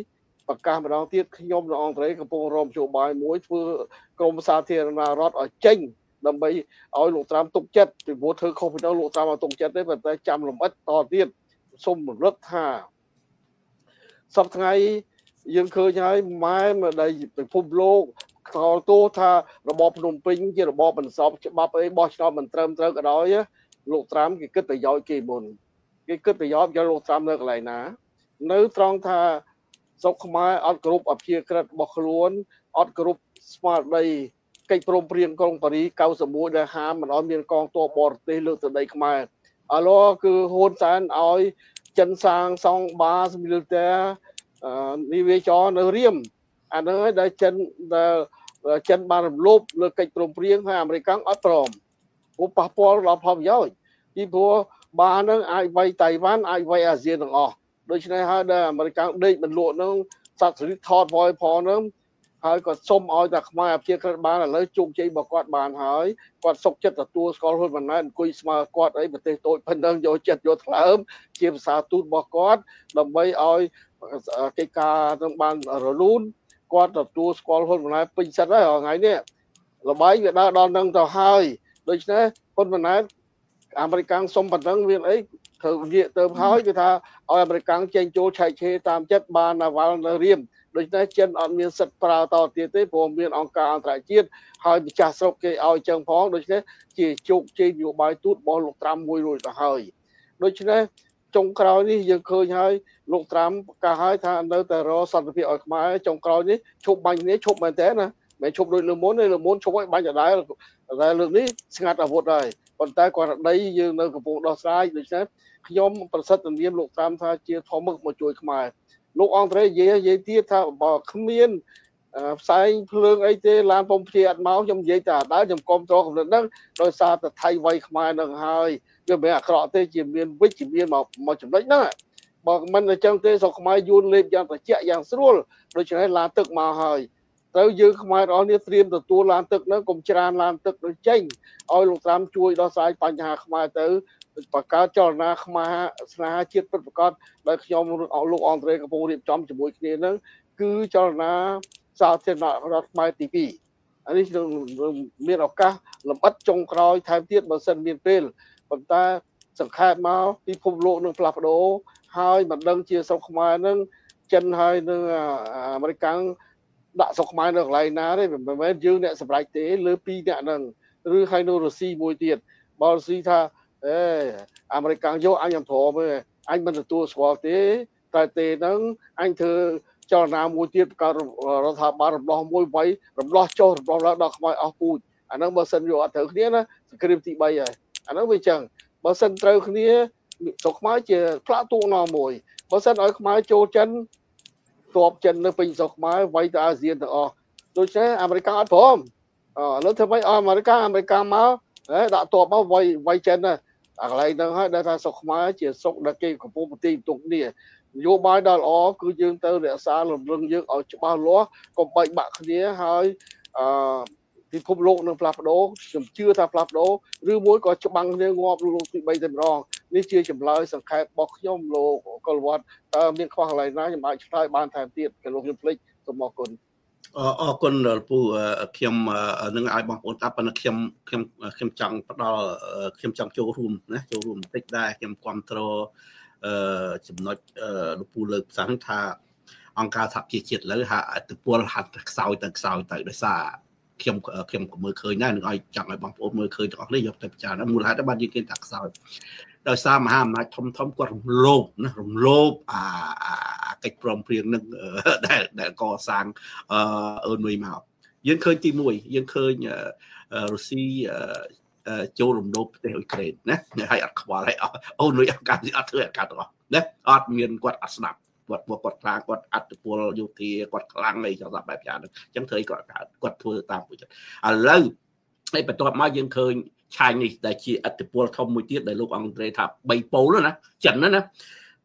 ប្រកាសម្ដងទៀតខ្ញុំនៅអង់គ្លេសកំពុងរំយោបាយមួយធ្វើក្រមសាធារណរដ្ឋឲ្យចេញដើម្បីឲ្យលោកត្រាំទុកចិត្តពីព្រោះធ្វើខុសពីនោះលោកត្រាំឲ្យទុកចិត្តទេប៉ុន្តែចាំលំអិតតទៀតសូមរំលឹកថាសប្តាហ៍ថ្ងៃយើងឃើញហើយម៉ែមកដែលពិភពលោកខលទោសថារបបភ្នំពេញជារបបមិនស្របច្បាប់អីបោះឆ្នោតមិនត្រឹមត្រូវក៏ដោយលោកត្រាំគេគិតប្រយោជន៍គេមុនគេគិតប្រយោជន៍យកលោកត្រាំនៅកន្លែងណានៅត្រង់ថាសុខខ្មែរអត់គ្រប់អភិក្រិតរបស់ខ្លួនអត់គ្រប់ស្មារតីកិច្ចព្រមព្រៀងក្រុងប៉ារី91ដែលហាមមិនឲ្យមានកងទ័ពបរទេសលើទឹកដីខ្មែរឥឡូវគឺហ៊ុនសែនឲ្យចិនសាងសង់បាសមីលីទ័រនិវេចរនៅរៀមអានោះហើយដែលចិនបានរំលោភលើកិច្ចព្រមព្រៀងហើយអាមេរិកអត់ព្រមព្រោះប៉ះពាល់ដល់ផលប្រយោជន៍ពីព្រោះបានឹងអាចវាយតៃវ៉ាន់អាចវាយអាស៊ានទាំងអស់ដូច្នេះហើយដែលអាមេរិកដេកមិនលក់នឹងសត្វសេរីថតវ៉យផលនឹងហើយក៏សុំឲ្យតែខ្មែរអភិក្រិតបានឥឡូវជោគជ័យរបស់គាត់បានហើយគាត់សុខចិត្តទទួលស្គាល់ហ៊ុនម៉ាណែតអង្គុយស្មើគាត់អីប្រទេសតូចប៉ុណ្ណឹងយកចិត្តយកថ្លើមជាភាសាទូតរបស់គាត់ដើម្បីឲ្យកិច្ចការនឹងបានរលូនគាត់ទទួលស្គាល់ហ៊ុនម៉ាណែតពេញសិទ្ធហើយថ្ងៃនេះលបាយវាដើរដល់នឹងទៅហើយដូច្នេះហ៊ុនម៉ាណែតអាមេរិកសុំប៉ុណ្ណឹងមានអីធ្វើវាទៅហើយគឺថាឲ្យអាមេរិកចេញចូលឆែកឆេរតាមចិត្តបានណាវ៉ាល់នៅរៀមដូច្នេះចិនអត់មានសិទ្ធិប្រើតទៀតទេព្រោះមានអង្គការអន្តរជាតិហើយម្ចាស់ស្រុកគេឲ្យចឹងផងដូច្នេះជាជោគជ័យនយោបាយទូតរបស់លោកត្រាំមួយរួចទៅហើយដូច្នេះចុងក្រោយនេះយើងឃើញហើយលោកត្រាំប្រកាសហើយថានៅតែរកសន្តិភាពឲ្យខ្មែរចុងក្រោយនេះឈប់បាញ់គ្នាឈប់មែនទេណាមិនឈប់ដូចលើមុនទេលើមុនឈប់ឲ្យបាញ់ដដែលលើកនេះស្ងាត់អាវុធហើយប៉ុន្តែគាត់ដីយើងនៅកំពុងដោះស្រាយដូច្នេះខ្ញុំប្រសិទ្ធនាមលោកត្រាំថាជាធម្មឹកមកជួយខ្មែរលោកអង្គត្រេនិយាយទៀតថាបើគ្មានផ្សែងភ្លើងអីទេឡានពំព្រាអត់មកខ្ញុំនិយាយតែដើរខ្ញុំគ្រប់គ្រងកំណត់ហ្នឹងដោយសារតែថៃវ័យខ្មែរនឹងហើយវាមិនអាក្រក់ទេជាមានវិជ្ជមានមកចំណុចហ្នឹងបើមិនអញ្ចឹងទេស្រុកខ្មែរយួនលេបយ៉ាងត្រជាក់យ៉ាងស្រួលដូច្នេះឡានទឹកមកហើយត្រូវយើងខ្មែរទាំងអស់គ្នាត្រៀមទទួលឡានទឹកហ្នឹងកុំច្រានឡានទឹកទៅចេញឲ្យលោកត្រាំជួយដោះស្រាយបញ្ហាខ្មែរទៅបង្កើតចលនាខ្មែរស្នេហាជាតិពិតប្រាកដដោយខ្ញុំលោកអង់ត្រេកំពុងរៀបចំជាមួយគ្នាហ្នឹងគឺចលនាសាធារណរដ្ឋខ្មែរទី2អានេះមានឱកាសលម្អិតចុងក្រោយថែមទៀតបើសិនមានពេលប៉ុន្តែសង្ខេបមកពិភពលោកនឹងផ្លាស់ប្ដូរហើយមិនដឹងជាស្រុកខ្មែរនឹងចិនហើយនឹងអាមេរិកដាក់ស្រុកខ្មែរនៅកន្លែងណាទេមិនមែនយើងអ្នកសម្រេចទេលើ2អ្នកហ្នឹងឬហើយនៅរុស្ស៊ីមួយទៀតបើរុស្ស៊ីថាអាមេរិកយកអញព្រមទេអញមិនទទួលស្គាល់ទេតែទេហ្នឹងអញធ្វើចលនាមួយទៀតបង្កើតរដ្ឋាភិបាលរំដោះមួយវ័យរំដោះចុះរំដោះឡើងដល់ខ្មែរអស់ពូជអាហ្នឹងបើសិនយកអត់ត្រូវគ្នាណាសង្គ្រាមទី3ហើយអាហ្នឹងវាចឹងបើសិនត្រូវគ្នាស្រុកខ្មែរជាផ្លាកទូកណមួយបើសិនឲ្យខ្មែរចូលចិនទ័ពចិននៅពេញស្រុកខ្មែរវ័យទៅអាស៊ានទាំងអស់ដូច្នេះអាមេរិកអត់ព្រមឥឡូវធ្វើម៉េចឲ្យអាមេរិកមកដាក់ទ័ពមកវ័យចិនណាអាកន្លែងហ្នឹងហើយដែលថាស្រុកខ្មែរជាស្រុកដែលគេកំពុងប្រតិទង់គ្នានយោបាយដ៏ល្អគឺយើងទៅរក្សាលំនឹងយើងឲ្យច្បាស់លាស់កុំបែកបាក់គ្នាហើយពិភពលោកនឹងផ្លាស់ប្ដូរខ្ញុំជឿថាផ្លាស់ប្ដូរឬមួយក៏ច្បាំងគ្នាងាប់លោកទី3តែម្ដងនេះជាចម្លើយសង្ខេបរបស់ខ្ញុំលោកកុលវត្តតើមានខ្វះកន្លែងណាខ្ញុំអាចឆ្លើយបានថែមទៀតក៏លោកខ្ញុំភ្លេចសូមអរគុណអរគុណពូខ្ញុំនឹងឲ្យបងប្អូនតាប៉ុន្តែខ្ញុំចង់ផ្ដល់ខ្ញុំចង់ចូលរួមណាចូលរួមបន្តិចដែរខ្ញុំគ្រប់គ្រងចំណុចលោកពូលើកផ្សាយថាអង្គការសហជីវជាតិឥឡូវហាក់ឥទ្ធិពលហាត់ខ្សោយទៅដោយសារខ្ញុំក៏មើលឃើញដែរនឹងឲ្យចង់ឲ្យបងប្អូនមើលឃើញទាំងអស់នេះយកទៅពិចារណាមូលហេតុបានយើងគេថាខ្សោយដោយសារមហាអំណាចធំគាត់រំលោភកិច្ចព្រមព្រៀងនឹងដែលកសាងអូនមួយមកយើងឃើញទី1យើងឃើញរុស្ស៊ីចូលរំលោភប្រទេសអ៊ុយក្រែនណាហើយអត់ខ្វល់ហើយអូនមួយអកាសអត់ធ្វើអកាសទាំងអស់ណាអត់មានគាត់អត់ស្ដាប់គាត់ខ្លាំងគាត់អត្តពលយោធាគាត់ខ្លាំងអីចង់ថាបែបយ៉ាងហ្នឹងអញ្ចឹងត្រូវគាត់ធ្វើតាមពុជិតឥឡូវហើយបន្ទាប់មកយើងឃើញឆាយនេះដែលជាអត្តពលធំមួយទៀតដែលលោកអង្គត្រេថា3ប៉ូលណាចិនណា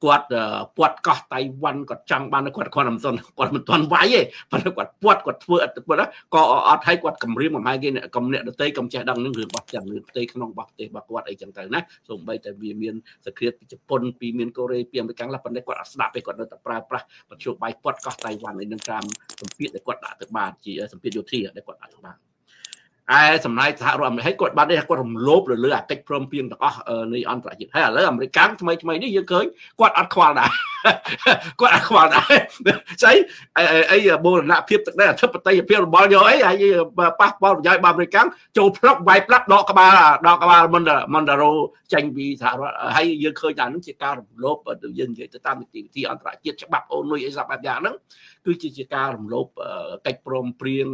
គាត់ពាត់កោះតៃវ៉ាន់គាត់ចង់បានគាត់មិនទាន់វាយទេប៉ុន្តែគាត់ពាត់គាត់ធ្វើអត់ប៉ុណ្ណាក៏អត់ឲ្យគាត់គម្រាមកំហែងគេកំអ្នកដទៃកំចេះដឹងនឹងរឿងរបស់ទាំងរឿងផ្ទៃក្នុងរបស់ប្រទេសរបស់គាត់អីចឹងទៅណាសូម្បីតែវាមានសង្គ្រាមពីជប៉ុនពីមានកូរ៉េពីអាមេរិកឡាប៉ុន្តែគាត់អត់ស្ដាប់ទេគាត់នៅតែប្រើប្រាស់មធ្យោបាយពាត់កោះតៃវ៉ាន់ឯនឹងតាមសម្ពាធដែលគាត់ដាក់ទៅបានជាសម្ពាធយោធាដែលគាត់ដាក់ទៅបានសម្រាប់សហរដ្ឋអាមេរិកគាត់បានគាត់រំលោភលើអាកិច្ចព្រមព្រៀងទាំងអស់នៃអន្តរជាតិហើយឥឡូវអាមេរិកថ្មីនេះយើងឃើញគាត់អត់ខ្វល់ដែរគាត់អត់ខ្វល់ដែរស្អីអីបូរណភាពទឹកដីអធិបតេយ្យភាពរបស់យកអីហើយប៉ះពាល់ប្រយោជន៍របស់អាមេរិកចូលផ្លុកវាយផ្លាត់ដកក្បាលមណ្ឌរោចេញពីសហរដ្ឋហើយយើងឃើញថានឹងជាការរំលោភយើងនិយាយទៅតាមនីតិវិធីអន្តរជាតិច្បាប់អូនុយអីសពបែបយ៉ាងហ្នឹងគឺជាការរំលោភកិច្ចព្រមព្រៀង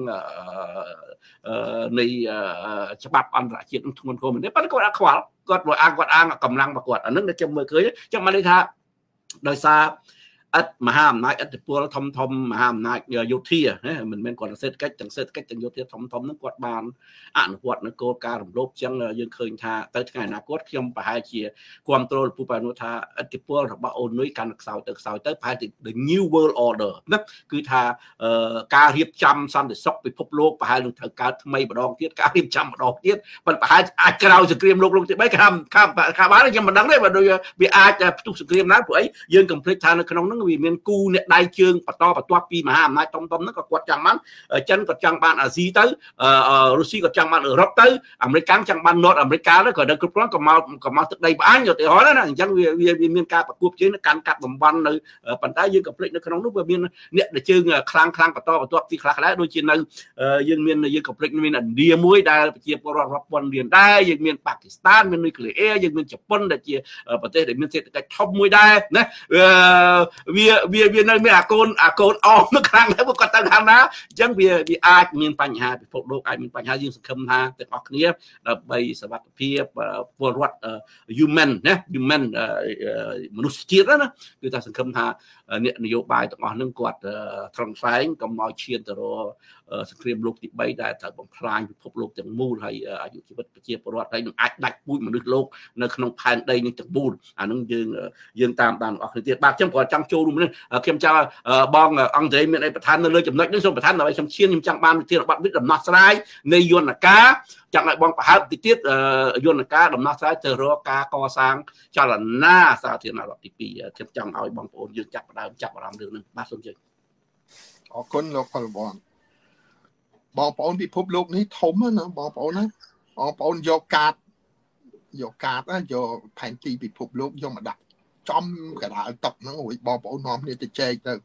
នៃច្បាប់អន្តរជាតិនឹងធ្ងន់ធ្ងរមែនទេប៉ុន្តែគាត់អត់ខ្វល់គាត់អាងកម្លាំងរបស់គាត់អានឹងខ្ញុំមើលឃើញចឹងមកន័យថាដោយសារអត់មហាអំណាចឥទ្ធិពលធំមហាអំណាចយោធាមិនមែនគាត់សេដ្ឋកិច្ចទាំងយោធាធំហ្នឹងគាត់បានអនុវត្តនៅគោលការណ៍រំលោភចឹងយើងឃើញថាទៅថ្ងៃអនាគតខ្ញុំប្រហែលជាគ្រប់គ្រងពូប៉ានោះថាឥទ្ធិពលរបស់អូនុយកាន់ខ្សោយទៅប្រហែលជា the new world order ណាគឺថាការរៀបចំសន្តិសុខពិភពលោកប្រហែលនឹងត្រូវកើតថ្មីម្ដងទៀតការរៀបចំម្ដងទៀតប៉ុន្តែប្រហែលអាចក្រោយសង្គ្រាមលោកទី3ខាងបានខ្ញុំមិនដឹងទេបើដូចវាអាចផ្ទុះសង្គ្រាមណាព្រោះអីយើងកុំភ្លេចថានៅក្នុងហ្នឹងវាមានគូអ្នកដៃជើងបន្តបន្ទាប់ពីមហាអំណាចធំហ្នឹងក៏គាត់ចង់បានចិនក៏ចង់បានអាស៊ីទៅរុស្ស៊ីក៏ចង់បានអឺរ៉ុបទៅអាមេរិកចង់បានណូតអាមេរិកទៅក៏នៅគ្រប់គ្រងក៏មកទឹកដីផ្អាញឧទាហរណ៍ណាអញ្ចឹងវាមានការប្រគួបជើងកាន់កាត់តំបន់នៅប៉ុន្តែយើងក៏ភ្លេចនៅក្នុងនោះវាមានអ្នកដែលជើងខ្លាំងបន្តបន្ទាប់ពីខ្លះដែរដូចជានៅយើងក៏ភ្លេចមានឥណ្ឌាមួយដែលប្រជាពលរដ្ឋរាប់ពាន់លានដែរយើងមានប៉ាគីស្ថានមាននុយក្លេអ៊ែរយើងមានជប៉ុនដែលជាប្រទេសដែលមានសេដ្ឋកិច្ចធំមួយដែរណាវានៅមានអាកូនអមនៅខាងហ្នឹងគាត់ទៅខាងណាអញ្ចឹងវាអាចមានបញ្ហាពិភពលោកអាចមានបញ្ហាយើងសង្ឃឹមថាទាំងអស់គ្នាដើម្បីសុវត្ថិភាពពលរដ្ឋ human មនុស្សជាតិណាគឺថាសង្ឃឹមថាអ្នកនយោបាយទាំងអស់ហ្នឹងគាត់ត្រង់ស្វែងកុំឲ្យឈានទៅរកសង្គ្រាមលោកទី3ដែលត្រូវបំផ្លាញពិភពលោកទាំងមូលហើយអាយុជីវិតប្រជាពលរដ្ឋហើយនឹងអាចដាច់ពូជមនុស្សលោកនៅក្នុងផែនដីនេះទាំងមូលអានឹងយើងតាមដានអស់គ្នាទៀតបាទខ្ញុំក៏ចង់ចូលរួមនេះខ្ញុំចង់បងអង្គត្រីមានអីបន្ថែមនៅលើចំណុចនេះសូមបន្ថែមដើម្បីខ្ញុំចង់បានវិធានបတ်វិដំណោះស្រាយនៃយន្តការចង់ឲ្យបងប្រហើបតិចទៀតយន្តការដំណោះស្រាយទៅរកការកសាងចលនាសាធារណរដ្ឋទី2ខ្ញុំចង់ឲ្យបងប្អូនយើងចាប់អារម្មណ៍រឿងនេះបាទសូមជឿអរគុណលោកផលបងប្អូនពិភពលោកនេះធំណាបងប្អូនណាបងប្អូនយកកាតណាយកផែនទីពិភពលោកយកមកដាក់ចំកណ្ដាលតុហ្នឹងរួចបងប្អូននាំគ្នាទៅចែកទៅ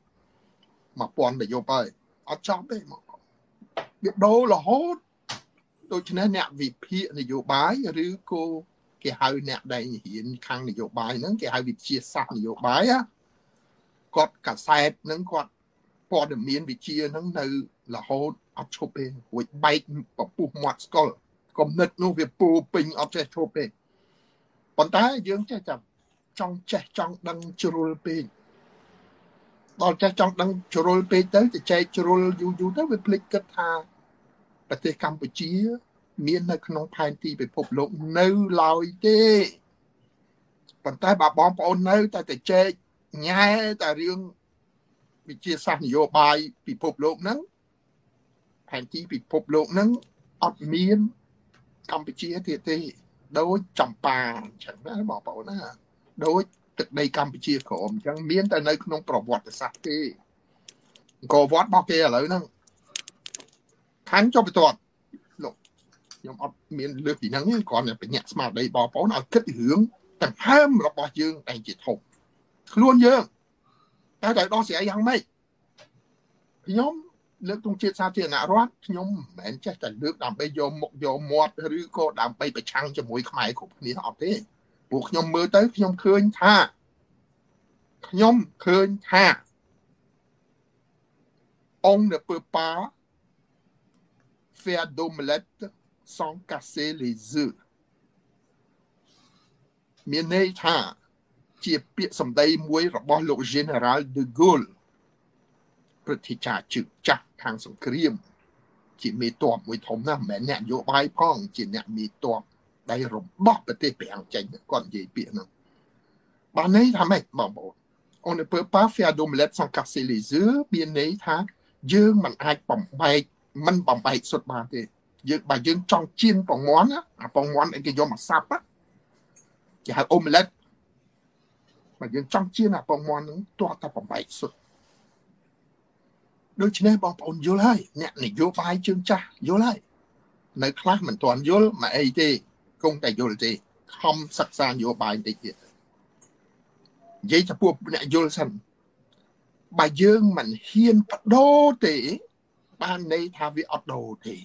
1000នយោបាយអត់ចប់ទេមកវាដូររហូតដូច្នេះអ្នកវិភាគនយោបាយឬក៏គេហៅអ្នកដែលរៀនខាងនយោបាយហ្នឹងគេហៅវិទ្យាសាស្ត្រនយោបាយគាត់កាសែតហ្នឹងគាត់ព័ត៌មានវិទ្យាហ្នឹងនៅរហូតអត់ឈប់ទេរួចបែកពពុះមាត់ស្កល់គំនិតនោះវាពោពេញអត់ចេះឈប់ទេប៉ុន្តែយើងចេះចាំចង់ដឹងជ្រុលពេកដល់ចេះចង់ដឹងជ្រុលពេកទៅចែកជ្រុលយូរទៅវាភ្លេចគិតថាប្រទេសកម្ពុជាមាននៅក្នុងផែនទីពិភពលោកនៅឡើយទេប៉ុន្តែបើបងប្អូននៅតែចែកញ៉ែតែរឿងវិទ្យាសាស្ត្រនយោបាយពិភពលោកហ្នឹងផែនទីពិភពលោកហ្នឹងអត់មានកម្ពុជាទៀតទេដូចចម្ប៉ាអញ្ចឹងណាបងប្អូនណាដូចទឹកដីកម្ពុជាក្រមអញ្ចឹងមានតែនៅក្នុងប្រវត្តិសាស្ត្រទេអង្គរវត្តរបស់គេឥឡូវហ្នឹងខាងចុះបន្ទាត់លោកខ្ញុំអត់មានលើកពីហ្នឹងទេគ្រាន់តែបញ្ញាក់ស្មារតីបងប្អូនឲ្យគិតរឿងដង្ហើមរបស់យើងតែជាធំខ្លួនយើងតែដោះស្រាយយ៉ាងម៉េចខ្ញុំលើកទង់ជាតិសាធារណរដ្ឋខ្ញុំមិនមែនចេះតែលើកដើម្បីយកមុខយកមាត់ឬក៏ដើម្បីប្រឆាំងជាមួយខ្មែរគ្រប់គ្នាអត់ទេពួកខ្ញុំមើលទៅខ្ញុំឃើញថា on ne peut pas faire d'omelette sans casser les œufs មានន័យថាជាពាក្យសម្ដីមួយរបស់លោក General de Gaulle ព្រឹទ្ធាចារ្យជើងចាស់ខាងសង្គ្រាមជាមេតបមួយធំណាស់មិនមែនអ្នកនយោបាយផងជាអ្នកមេតបដែលរបស់ប្រទេសប្រាំងចេញគាត់និយាយពាក្យហ្នឹងបានន័យថាម៉េចបងប្អូន on ne peut pas faire d'omelette sans casser les œufs មានន័យថាយើងមិនអាចបំបែកសុទ្ធបានទេយើងបើយើងចង់ចៀនពងមាន់ណាអាពងមាន់គេយកមកសាប់គេហៅ omelette បើយើងចង់ចៀនអាពងមាន់ហ្នឹងទាស់តែបំបែកសុទ្ធដូច្នេះបងប្អូនយល់ហើយអ្នកនយោបាយជើងចាស់យល់ហើយនៅខ្លះមិនទាន់យល់មកអីទេគង់តែយល់ទេខំសិក្សានយោបាយតិចទៀតនិយាយចំពោះអ្នកយល់សិនបើយើងមិនហ៊ានបដូរទេបានន័យថាវាអត់ដូរទេ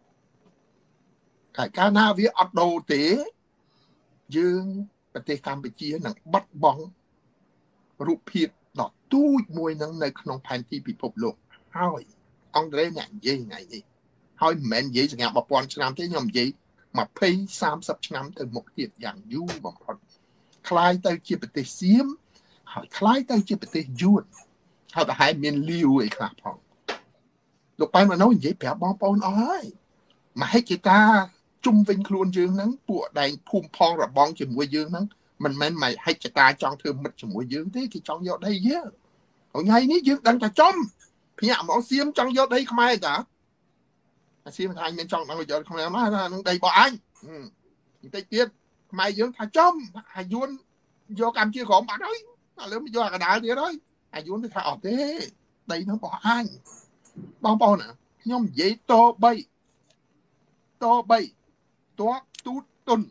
កាលណាវាអត់ដូរទេយើងប្រទេសកម្ពុជានឹងបាត់បង់រូបភាពដ៏ទូចមួយនឹងនៅក្នុងផែនទីពិភពលោកហើយអង់គ្លេសអ្នកនិយាយថ្ងៃនេះហើយមិនមែននិយាយសម្រាប់ 1000 ឆ្នាំទេខ្ញុំនិយាយ20 30 ឆ្នាំទៅមុខទៀតយ៉ាងយូរបំផុតคล้ายទៅជាប្រទេសសៀមហើយคล้ายទៅជាប្រទេសយួនហើយប្រហែលមានលាវអីខ្លះផងលោកប៉ែនមកនោះនិយាយប្រាប់បងប្អូនអស់ហើយមហិច្ឆតាជុំវិញខ្លួនយើងហ្នឹងពួកដែងភូមិផងរបងជាមួយយើងហ្នឹងមិនមែនមហិច្ឆតាចង់ធ្វើមិត្តជាមួយយើងទេគេចង់យកដីយើងថ្ងៃនេះយើងដឹងតែចំភ្ញាក់មកសៀមចង់យកដីខ្មែរតាអាសៀមថាអញមានចង់ដល់យកខ្មែរមកថានឹងដីរបស់អញបន្តិចទៀតខ្មែរយើងថាចំអាយួនយកកម្ពុជាក្រមបាត់ហើយឥឡូវមកយកអាកដាលទៀតហើយអាយួនទៅថាអត់ទេដីហ្នឹងរបស់អញបងប្អូនខ្ញុំនិយាយត3តទូតទុន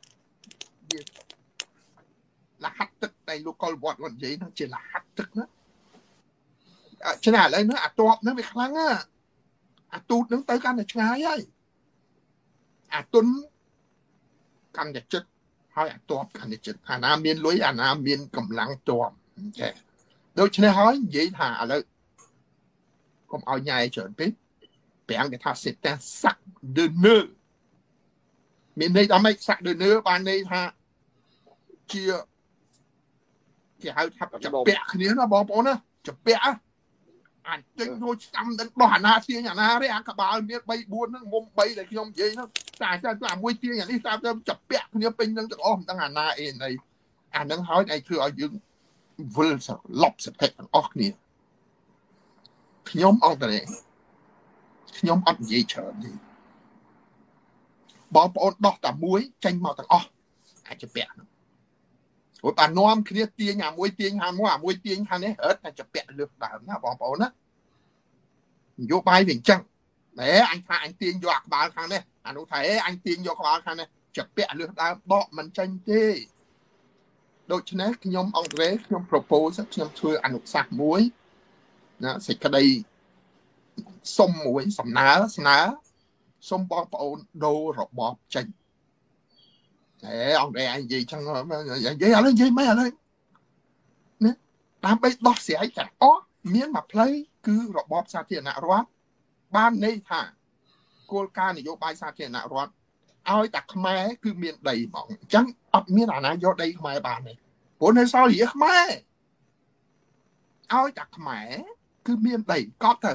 លហាត់ទឹកតែលោកកុលវត្តគាត់និយាយហ្នឹងជាលហាត់ទឹកណាឆ្នេះឥឡូវហ្នឹងអាតបហ្នឹងវាខ្លាំងណាអាទូតហ្នឹងទៅកាន់តែឆ្ងាយហើយអាទុនកាន់តែចិត្តហើយអាតបកាន់តែចិត្តអាណាមានលុយអាណាមានកម្លាំងតបចេះដូច្នេះហើយនិយាយថាឥឡូវកុំឲ្យញ៉ៃច្រើនពេកប្រាំងគេថាc'est un sac de nœuds មានន័យថាម៉េច sac de nœuds បានន័យថាជាគេហៅថាចាប់ពាក់គ្នាណាបងប្អូនណាចាប់ពាក់អាចចេញរួចស្ដាំដល់បោះអាណាទាញអាណារេអាក្បាលមាន3 4ហ្នឹងមុំ3ដែលខ្ញុំនិយាយហ្នឹងតែអាមួយទាញអានេះតាមទៅចាប់ពាក់គ្នាពេញហ្នឹងទាំងអស់មិនដឹងអាណាអីណីអាហ្នឹងហើយឯងធ្វើឲ្យយើងវិលសឡប់សភៈទាំងអស់គ្នាខ្ញុំអត់ទេខ្ញុំអត់និយាយច្រើនទេបងប្អូនដោះតែមួយចេញមកទាំងអស់អាចជាពាក់ហ្នឹងព្រោះបាននាំគ្នាទាញអាមួយទាញហាមួយអាមួយទាញខាងនេះរត់តែជាពាក់លើសដើមណាបងប្អូនណានយោបាយវាអញ្ចឹងអញថាអញទាញយកអាក្បាលខាងនេះអានោះថាអញទាញយកក្បាលខាងនេះជាពាក់លើសដើមដកមិនចេញទេដូច្នេះខ្ញុំអង្គរេខ្ញុំ propose ខ្ញុំធ្វើអនុសាសន៍មួយណាសេចក្តីសុំមួយសំណើសុំបងប្អូនដូររបបចេញអង្គរេឯងនិយាយចឹងនិយាយឥឡូវនិយាយមិនឥឡូវណាដើម្បីដោះស្រាយទាំងអស់មានមួយផ្លូវគឺរបបសាធារណរដ្ឋបានន័យថាគោលការណ៍នយោបាយសាធារណរដ្ឋឲ្យតែខ្មែរគឺមានដីហ្មងអញ្ចឹងអត់មានអាណាយកដីខ្មែរបានទេព្រោះនៅសល់រាជខ្មែរឲ្យតែខ្មែរគឺមានដីកត់ទៅ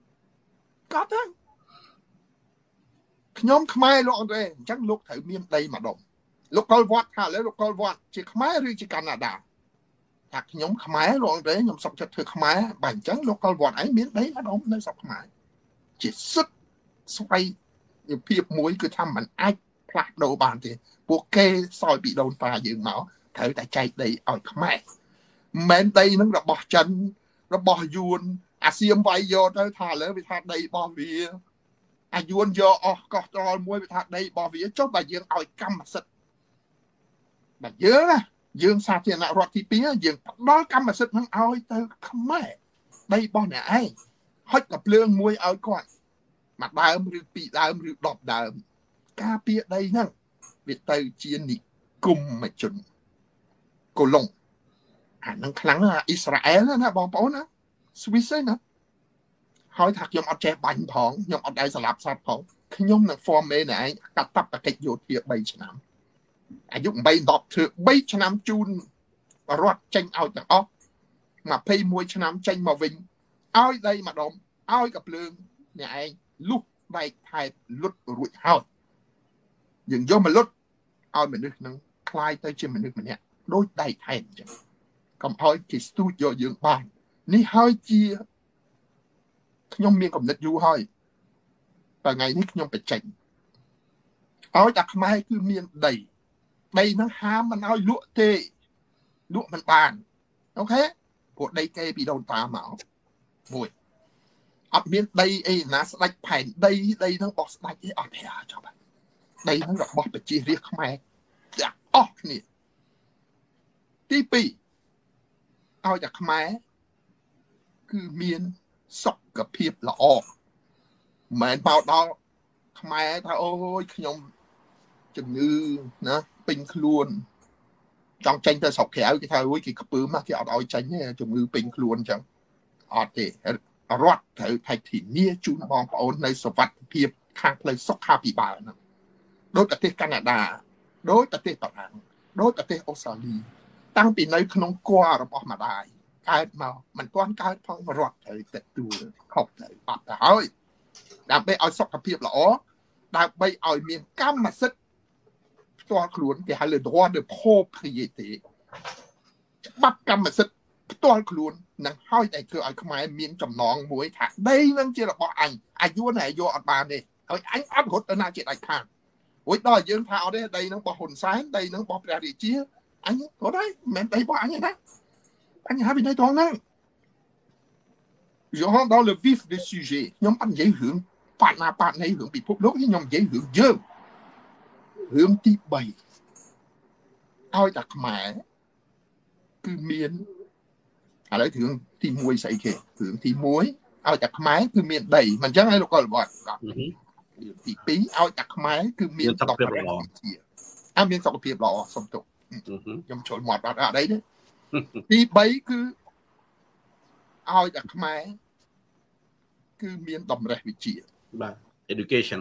ខ្ញុំខ្មែរលោកអត់ទេអញ្ចឹងលោកត្រូវមានដីម្ដុំលោកកុលវត្តថាឥឡូវលោកកុលវត្តជាខ្មែរឬជាកាណាដាថាខ្ញុំខ្មែរលោកអត់ទេខ្ញុំសុខចិត្តធ្វើខ្មែរបើអញ្ចឹងលោកកុលវត្តឯងមានដីម្ដុំនៅស្រុកខ្មែរជាសិទ្ធិស្វ័យភាពមួយគឺថាมันអាចផ្លាស់ប្ដូរបានទេពួកគេសោយពីដូនតាយើងមកត្រូវតែចែកដីឲ្យខ្មែរមិនមែនដីនឹងរបស់ចិនរបស់យួនអាសៀមវាយយកទៅថាឥឡូវវាថាដីរបស់វាអាយួនយកអស់កោះត្រល់មួយវាថាដីរបស់វាចុះបើយើងឲ្យកម្មសិទ្ធិបើយើងសាធារណរដ្ឋទី2យើងផ្ដល់កម្មសិទ្ធិនឹងឲ្យទៅខ្មែរដីរបស់អ្នកឯងហុចកភ្លើងមួយឲ្យគាត់មួយដើមឬ2ដើមឬ10ដើមការពារដីហ្នឹងវាទៅជានិគមជនកូឡុងអាហ្នឹងខ្លាំងណាស់អ៊ីស្រាអែលណាបងប្អូនណាស្វីសណាហើយថាខ្ញុំអត់ចេះបាញ់ផងខ្ញុំអត់ដែរស្លាប់សត្វផងខ្ញុំនឹង form ឯងកាត់តាប់តកិច្ចយោធា3ឆ្នាំអាយុ8 10ធ្វើ3ឆ្នាំជូនរដ្ឋចេញឲ្យទាំងអស់21ឆ្នាំចេញមកវិញឲ្យដីម្ដុំឲ្យកភ្លើងអ្នកឯងលុះបែកថែបលុតរួចហើយយើងយកមកលុតឲ្យមនុស្សនឹងคล้ายទៅជាមនុស្សម្នាក់ដូចដៃថែមអញ្ចឹងកុំឲ្យគេស្ទូចយកយើងបាននេះហើយជាខ្ញុំមានកំណត់យូរហើយតែថ្ងៃនេះខ្ញុំបញ្ចេញឲ្យតែខ្មែរគឺមានដីហ្នឹងហាមមិនឲ្យលក់ទេលក់មិនបានអូខេព្រោះដីគេពីដូនតាមកមួយអត់មានដីអីណាស្ដាច់ផែនដីហ្នឹងបោះស្ដាច់អីអត់ទេចប់ដីហ្នឹងរបស់ប្រជារាស្ត្រខ្មែរទាំងអស់គ្នាទី2ឲ្យតែខ្មែរគឺមានសុខភាពល្អមិនមែនមកដល់ខ្មែរថាអូយខ្ញុំជំងឺណាពេញខ្លួនចង់ចេញទៅស្រុកក្រៅគេថាអូយគេខ្ពើមគេអត់ឲ្យចេញទេជំងឺពេញខ្លួនអញ្ចឹងអត់ទេរដ្ឋត្រូវថៃធានាជូនបងប្អូននៅសុវត្ថិភាពខាងផ្លូវសុខាភិបាលហ្នឹងដោយប្រទេសកាណាដាដោយប្រទេសបារាំងដោយប្រទេសអូស្ត្រាលីតាំងពីនៅក្នុងគល់របស់ម្ដាយកើតមកមិនទាន់កើតផងរដ្ឋត្រូវទទួលខុសត្រូវអត់ទៅហើយដើម្បីឲ្យសុខភាពល្អដើម្បីឲ្យមានកម្មសិទ្ធិផ្ទាល់ខ្លួនគេហៅ le droit de propriété ច្បាប់កម្មសិទ្ធិផ្ទាល់ខ្លួននឹងឲ្យតែធ្វើឲ្យខ្មែរមានចំណងមួយថាដីនឹងជារបស់អញអាយុណែយកអត់បានទេឲ្យអញអត់រត់ទៅណាជាដាច់ខាតរួចដល់យើងថាអត់ទេដីនឹងរបស់ហ៊ុនសែនដីនឹងរបស់ព្រះរាជាអញរត់ហើយមិនមែនដីរបស់អញទេណាអញហៅពីដីត្រង់ហ្នឹងJe rentre dans le vif du sujet ខ្ញុំអត់និយាយរឿងបាត់នៃរឿងពិភពលោកខ្ញុំនិយាយរឿងយើងរឿងទី3ឲ្យតែខ្មែរគឺមានឥឡូវរឿងទី1ស្អីគេរឿងទី1ឲ្យតែខ្មែរគឺមានដីមិនអញ្ចឹងឯងលោកកុលវត្តទី2ឲ្យតែខ្មែរគឺមានសុខភាពល្អមានសុខភាពល្អសុំទោសខ្ញុំចូលមាត់អត់អីទេទី3គឺឲ្យតែខ្មែរគឺមានតម្រេះវិជ្ជាបាទ education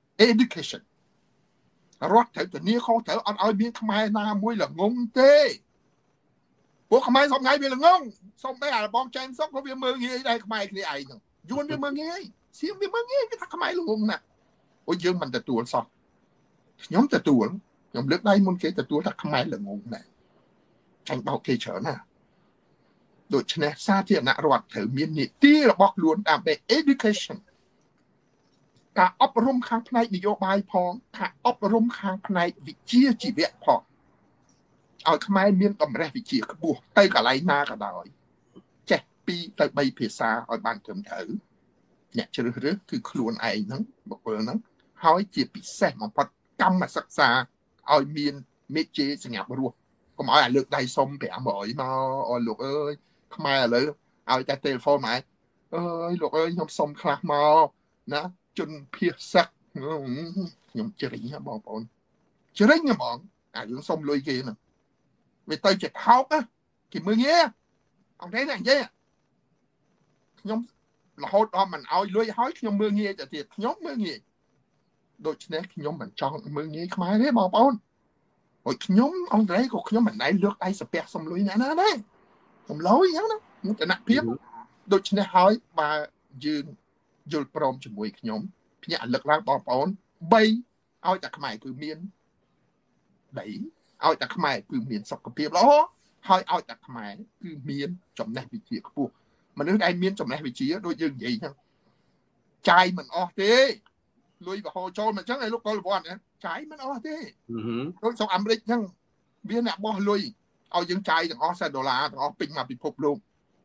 រដ្ឋត្រូវធានាខុសត្រូវអត់ឲ្យមានខ្មែរណាមួយល្ងងទេពួកខ្មែរសពថ្ងៃវាល្ងងសុំតែអាបងចែមសុកក៏វាមើងងាយដែរខ្មែរគ្នាឯងហ្នឹងយួនវាមើងងាយសៀមវាមើងងាយគេថាខ្មែរល្ងងណាស់អូយើងមិនទទួលសោះខ្ញុំទទួលខ្ញុំលើកដៃមុនគេទទួលថាខ្មែរល្ងងណាស់ចាញ់បោកគេច្រើនណាស់ដូច្នេះសាធារណរដ្ឋត្រូវមាននីតិរបស់ខ្លួនដើម្បី education ការអប់រំខាងផ្នែកនយោបាយផងការអប់រំខាងផ្នែកវិជ្ជាជីវៈផងឲ្យខ្មែរមានតម្រេះវិជ្ជាខ្ពស់ទៅកន្លែងណាក៏ដោយចេះ2ទៅ3ភាសាឲ្យបានត្រឹមត្រូវអ្នកជ្រើសរើសគឺខ្លួនឯងហ្នឹងបុគ្គលហ្នឹងហើយជាពិសេសបំផុតកម្មសិក្សាឲ្យមានមេជេសញ្ញាបរស់កុំឲ្យលើកដៃសុំ500មកអរលោកអើយខ្មែរឥឡូវឲ្យតែទូរស័ព្ទមកអើយលោកអើយខ្ញុំសុំខ្លះមកណាជនភៀសសឹកខ្ញុំជ្រិញបងប្អូនជ្រិញហ្មងអាយើងសុំលុយគេហ្នឹងវាទៅជាថោកគេមើងងាយអត់ទេណានិយាយខ្ញុំរហូតដល់មិនឲ្យលុយហើយខ្ញុំមើងងាយទៅទៀតខ្ញុំមើងងាយដូច្នេះខ្ញុំមិនចង់មើងងាយខ្មែរទេបងប្អូនហើយខ្ញុំអង់គ្លេសក៏ខ្ញុំមិនដែលលើកដៃសាពះសុំលុយណាដែរខ្ញុំលុយអញ្ចឹងណាមុខណៈភាពដូច្នេះហើយបើយើងយល់ព្រមជាមួយខ្ញុំភ្ញាក់លើកឡើងបងប្អូន3ឲ្យតែខ្មែរគឺមានដីឲ្យតែខ្មែរគឺមានសុខភាពល្អហើយឲ្យតែខ្មែរគឺមានចំណេះវិជ្ជាខ្ពស់មនុស្សដែលមានចំណេះវិជ្ជាដូចយើងនិយាយហ្នឹងចាយមិនអស់ទេលុយបហោចូលមកអញ្ចឹងឯលោកកុលវត្តចាយមិនអស់ទេដូចស្រុកអាមេរិកអញ្ចឹងវាអ្នកបោះលុយឲ្យយើងចាយទាំងអស់$10ទាំងអស់ពេញមកពិភពលោក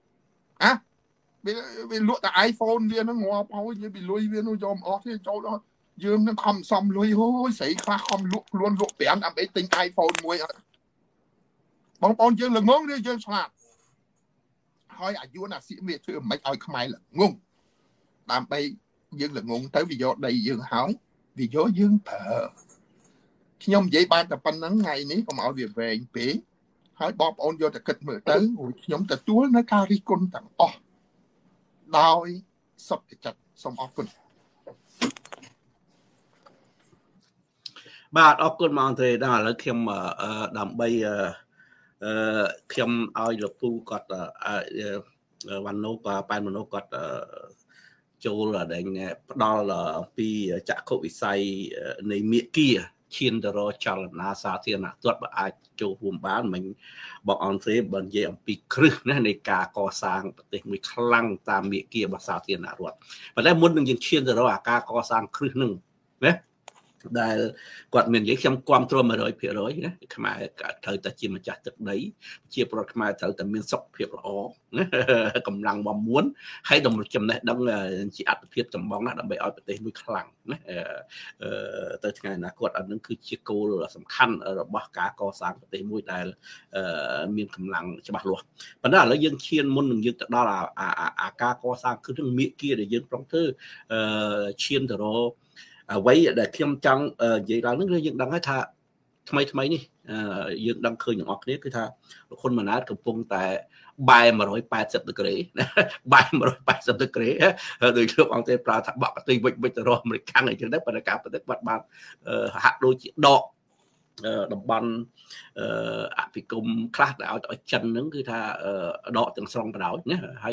វាលក់តែ iPhone វាហ្នឹងងាប់ហើយវាលុយវានោះយកអស់ទេចូលដល់យើងនឹងខំសំលុយហូយស្រីខ្លះខំលក់ខ្លួនលក់ប្រាំដើម្បីទិញ iPhone មួយបងប្អូនយើងល្ងងឬយើងឆ្លាតហើយអាយុណាស៊ីវាធ្វើមិនឲ្យខ្មែរល្ងងដើម្បីយើងល្ងងទៅវាយកដីយើងហើយវាយកយើងប្រើខ្ញុំនិយាយបានតែប៉ុណ្្នឹងថ្ងៃនេះកុំឲ្យវាវែងពេកហើយបងប្អូនយកតែគិតមើលទៅខ្ញុំទទួលនៅការរិះគន់ទាំងអស់ដោយសុខចិត្តសូមអរគុណបាទអរគុណមកទេដល់ឥឡូវខ្ញុំដើម្បីខ្ញុំឲ្យលោកពូគាត់វណ្ណូក៏ប៉ែនមនោគាត់ចូលដែលផ្ដល់ពីចក្ខុវិស័យនៃមេគាឈានទៅរកចលនាសាធារណរដ្ឋបើអាចចូលរួមបានមិញបងអនសេបើនិយាយអំពីគ្រឹះណានៃការកសាងប្រទេសមួយខ្លាំងតាមមាគ៌ារបស់សាធារណរដ្ឋប៉ុន្តែមុននឹងយើងឈានទៅរកការកសាងគ្រឹះនឹងណាដែលគាត់មាននិយាយខ្ញុំគ្រប់គ្រង 100% ណាខ្មែរត្រូវតែជាម្ចាស់ទឹកដីជាប្រវត្តិខ្មែរត្រូវតែមានសុខភាពល្អណាកម្លាំងបំមួនហើយតម្រូវចំណេះដឹងជាអត្ថប្រយោជន៍ចម្បងណាស់ដើម្បីឲ្យប្រទេសមួយខ្លាំងណាទៅថ្ងៃអនាគតអានឹងគឺជាគោលសំខាន់របស់ការកសាងប្រទេសមួយដែលមានកម្លាំងច្បាស់លាស់ប៉ុន្តែឥឡូវយើងឈានមុននឹងយើងទៅដល់អាការកសាងគឺនឹងមាគ៌ាដែលយើងប្រងធ្វើឈានទៅរកអ្វីដែលខ្ញុំចង់និយាយឡើងហ្នឹងគឺយើងដឹងហើយថាថ្មីនេះយើងដឹងឃើញទាំងអស់គ្នាគឺថាលោកហ៊ុនម៉ាណែតកំពុងតែបែរ180ដឺក្រេបែរ180ដឺក្រេដោយលោកអង្គទេប្រើថាបកទីវិចទៅរកអាមេរិកអញ្ចឹងដែរប៉ុន្តែការប្រតិបត្តិបានហាក់ដូចជាដកតំបន់អភិគមខ្លះដែលឲ្យចិនហ្នឹងគឺថាដកទាំងស្រុងបណ្ដោយណាហើយ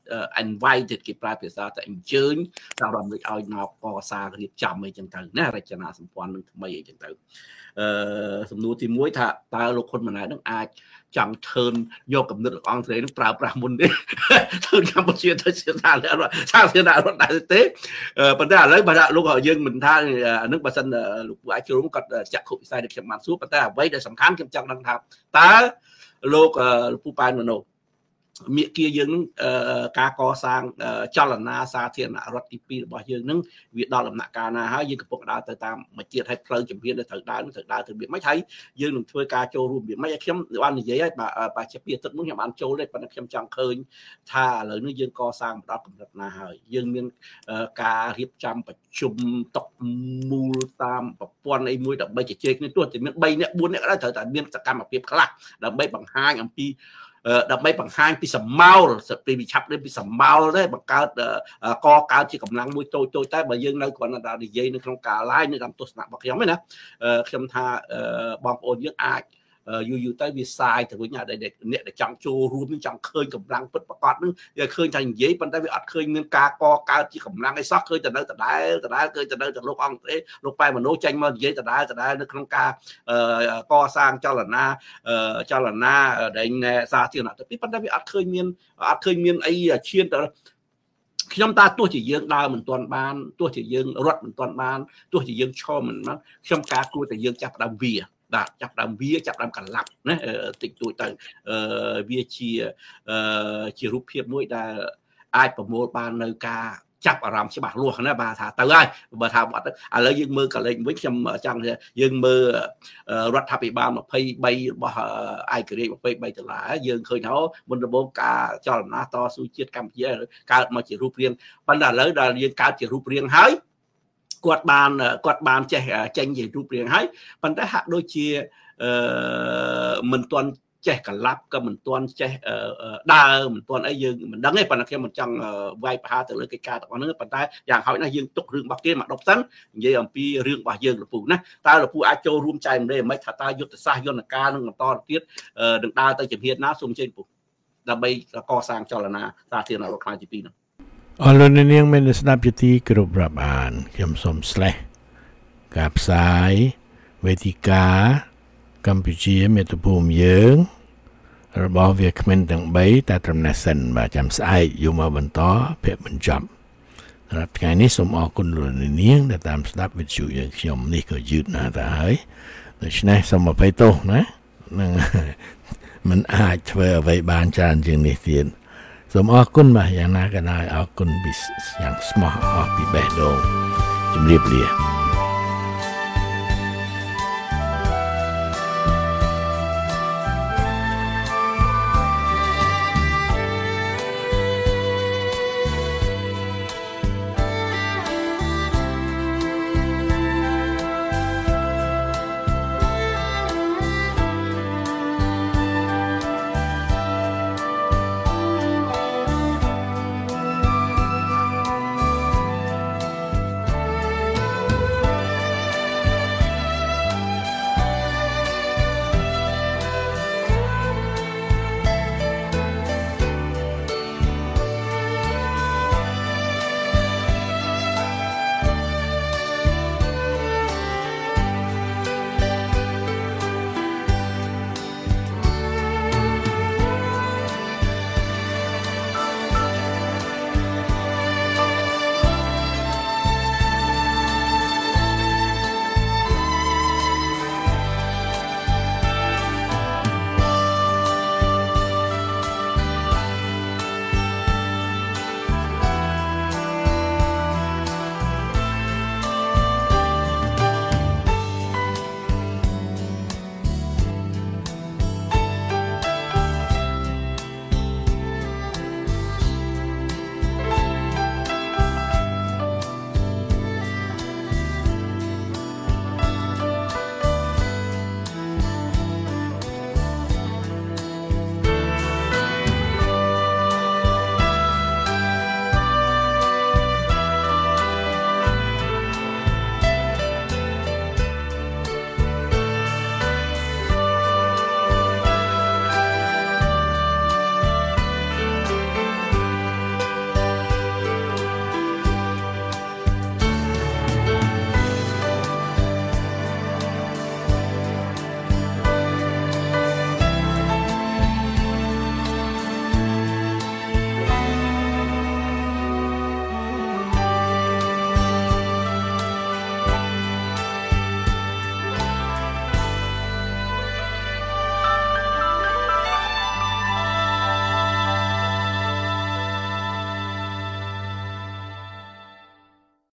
invited គេប្រើភាសាតែអញ្ជើញសហរដ្ឋអាមេរិកឲ្យមកកសាងរៀបចំអីចឹងទៅណារចនាសម្ព័ន្ធនឹងថ្មីអីចឹងទៅសំណួរទី1ថាតើលោកហ៊ុនម៉ាណែតនឹងអាចចង់ថើនយកគំនិតអង្គស្រីនឹងប្រើប្រាស់មុនទេថើនកម្ពុជាទៅជាសាធារណរដ្ឋដែរទេប៉ុន្តែឥឡូវបើលោកយើងមិនថាអានឹងបើសិនលោកពូអាចចូលរួមគាត់ចាក់ខុសវិស័យដែលខ្ញុំបានសួរប៉ុន្តែអ្វីដែលសំខាន់ខ្ញុំចង់ដឹងថាតើលោកពូប៉ែនមនោមាគ៌ាយើងនឹងការកសាងចលនាសាធារណរដ្ឋទី2របស់យើងនឹងវាដល់ដំណាក់កាលណាហើយយើងកំពុងដើរទៅតាមមួយជាតិឲ្យផ្លូវជំហានដែលត្រូវដើរទៅរបៀបម៉េចហើយយើងនឹងធ្វើការចូលរួមរបៀបម៉េចខ្ញុំបាននិយាយហើយបាទជាពីទឹកនោះខ្ញុំបានចូលទេប៉ុន្តែខ្ញុំចង់ឃើញថាឥឡូវនេះយើងកសាងដល់កម្រិតណាហើយយើងមានការរៀបចំប្រជុំតុកមូលតាមប្រព័ន្ធអីមួយដើម្បីជជែកគ្នាទោះតែមាន3នាក់4នាក់ក៏ដោយត្រូវតែមានសកម្មភាពខ្លះដើម្បីបង្ហាញអំពីដើម្បីបង្ហាញពីសមោលពីវិឆាប់នេះពីសមោលទេបង្កើតកើតជាកម្លាំងមួយតូចតែបើយើងនៅគ្រាន់តែនិយាយនៅក្នុងការ live នៅតាមទស្សនៈរបស់ខ្ញុំឯណាខ្ញុំថាបងប្អូនយើងអាចយូរទៅវាសាយទៅវិញអ្នកដែលចង់ចូលរួមនឹងចង់ឃើញកម្លាំងពិតប្រាកដនឹងវាឃើញថានិយាយប៉ុន្តែវាអត់ឃើញមានការកើតជាកម្លាំងអីសោះឃើញតែនៅដដែលឃើញតែនៅតែលោកអង្គទេលោកប៉ែមនោចេញមកនិយាយដដែលនៅក្នុងការកសាងចលនាដែលសាធារណរដ្ឋប៉ុន្តែវាអត់ឃើញមានអីឈានទៅខ្ញុំតាទោះជាយើងដើរមិនទាន់បានទោះជាយើងរត់មិនទាន់បានទោះជាយើងឈរមិនបានខ្ញុំការគួរតែយើងចាប់ផ្ដើមវាចាប់ដើមកន្លាប់ណាតិចតួចទៅវាជារូបភាពមួយដែលអាចប្រមូលបាននៅការចាប់អារម្មណ៍ច្បាស់លាស់ណាបាទថាទៅហើយបើថាបាត់ឥឡូវយើងមើលកលេចវិញខ្ញុំចង់យើងមើលរដ្ឋាភិបាល23របស់ឯករាជ្យ$23យើងឃើញថាមុនដំបូងការចលនាតស៊ូជាតិកម្ពុជាកើតមកជារូបរាងប៉ុន្តែឥឡូវដែលយើងកើតជារូបរាងហើយគាត់បានចេញជារូបរាងហើយប៉ុន្តែហាក់ដូចជាមិនទាន់ចេះកលាប់ក៏មិនទាន់ចេះដើរមិនទាន់អីយើងមិនដឹងទេប៉ុន្តែខ្ញុំមិនចង់វាយប្រហារទៅលើកិច្ចការទាំងអស់ហ្នឹងប៉ុន្តែយ៉ាងហោចណាស់យើងទុករឿងរបស់គេមកដប់សិននិយាយអំពីរឿងរបស់យើងលពូណាតើលពូអាចចូលរួមចែកម្លែកមិនថាតើយុទ្ធសាស្ត្រយន្តការនឹងបន្តទៀតនឹងដើរទៅជំហានណាសូមជើញពូដើម្បីកសាងចលនាសាធារណរដ្ឋខ្មែរទី2នោះអរលោកនាងមានស្ដាប់ជាទីគោរពរាប់អានខ្ញុំសូមស្លេះការផ្សាយវេទិកាកម្ពុជាមាតុភូមិយើងរបស់វាគ្មិនទាំង3តែត្រឹមនេះសិនបាទចាំស្អែកយកមកបន្តភាគបញ្ចប់សម្រាប់ថ្ងៃនេះសូមអរគុណលោកនាងដែលតាមស្ដាប់វិទ្យុយើងខ្ញុំនេះក៏យឺតណាស់ទៅហើយដូច្នេះសូមអភ័យទោសណានឹងមិនអាចធ្វើអ្វីបានច្រើនជាងនេះទៀតសូមអរគុណបាទយ៉ាងណាក៏ដោយអរគុណពីយ៉ាងស្មោះអរពីបេះដូងជំរាបលា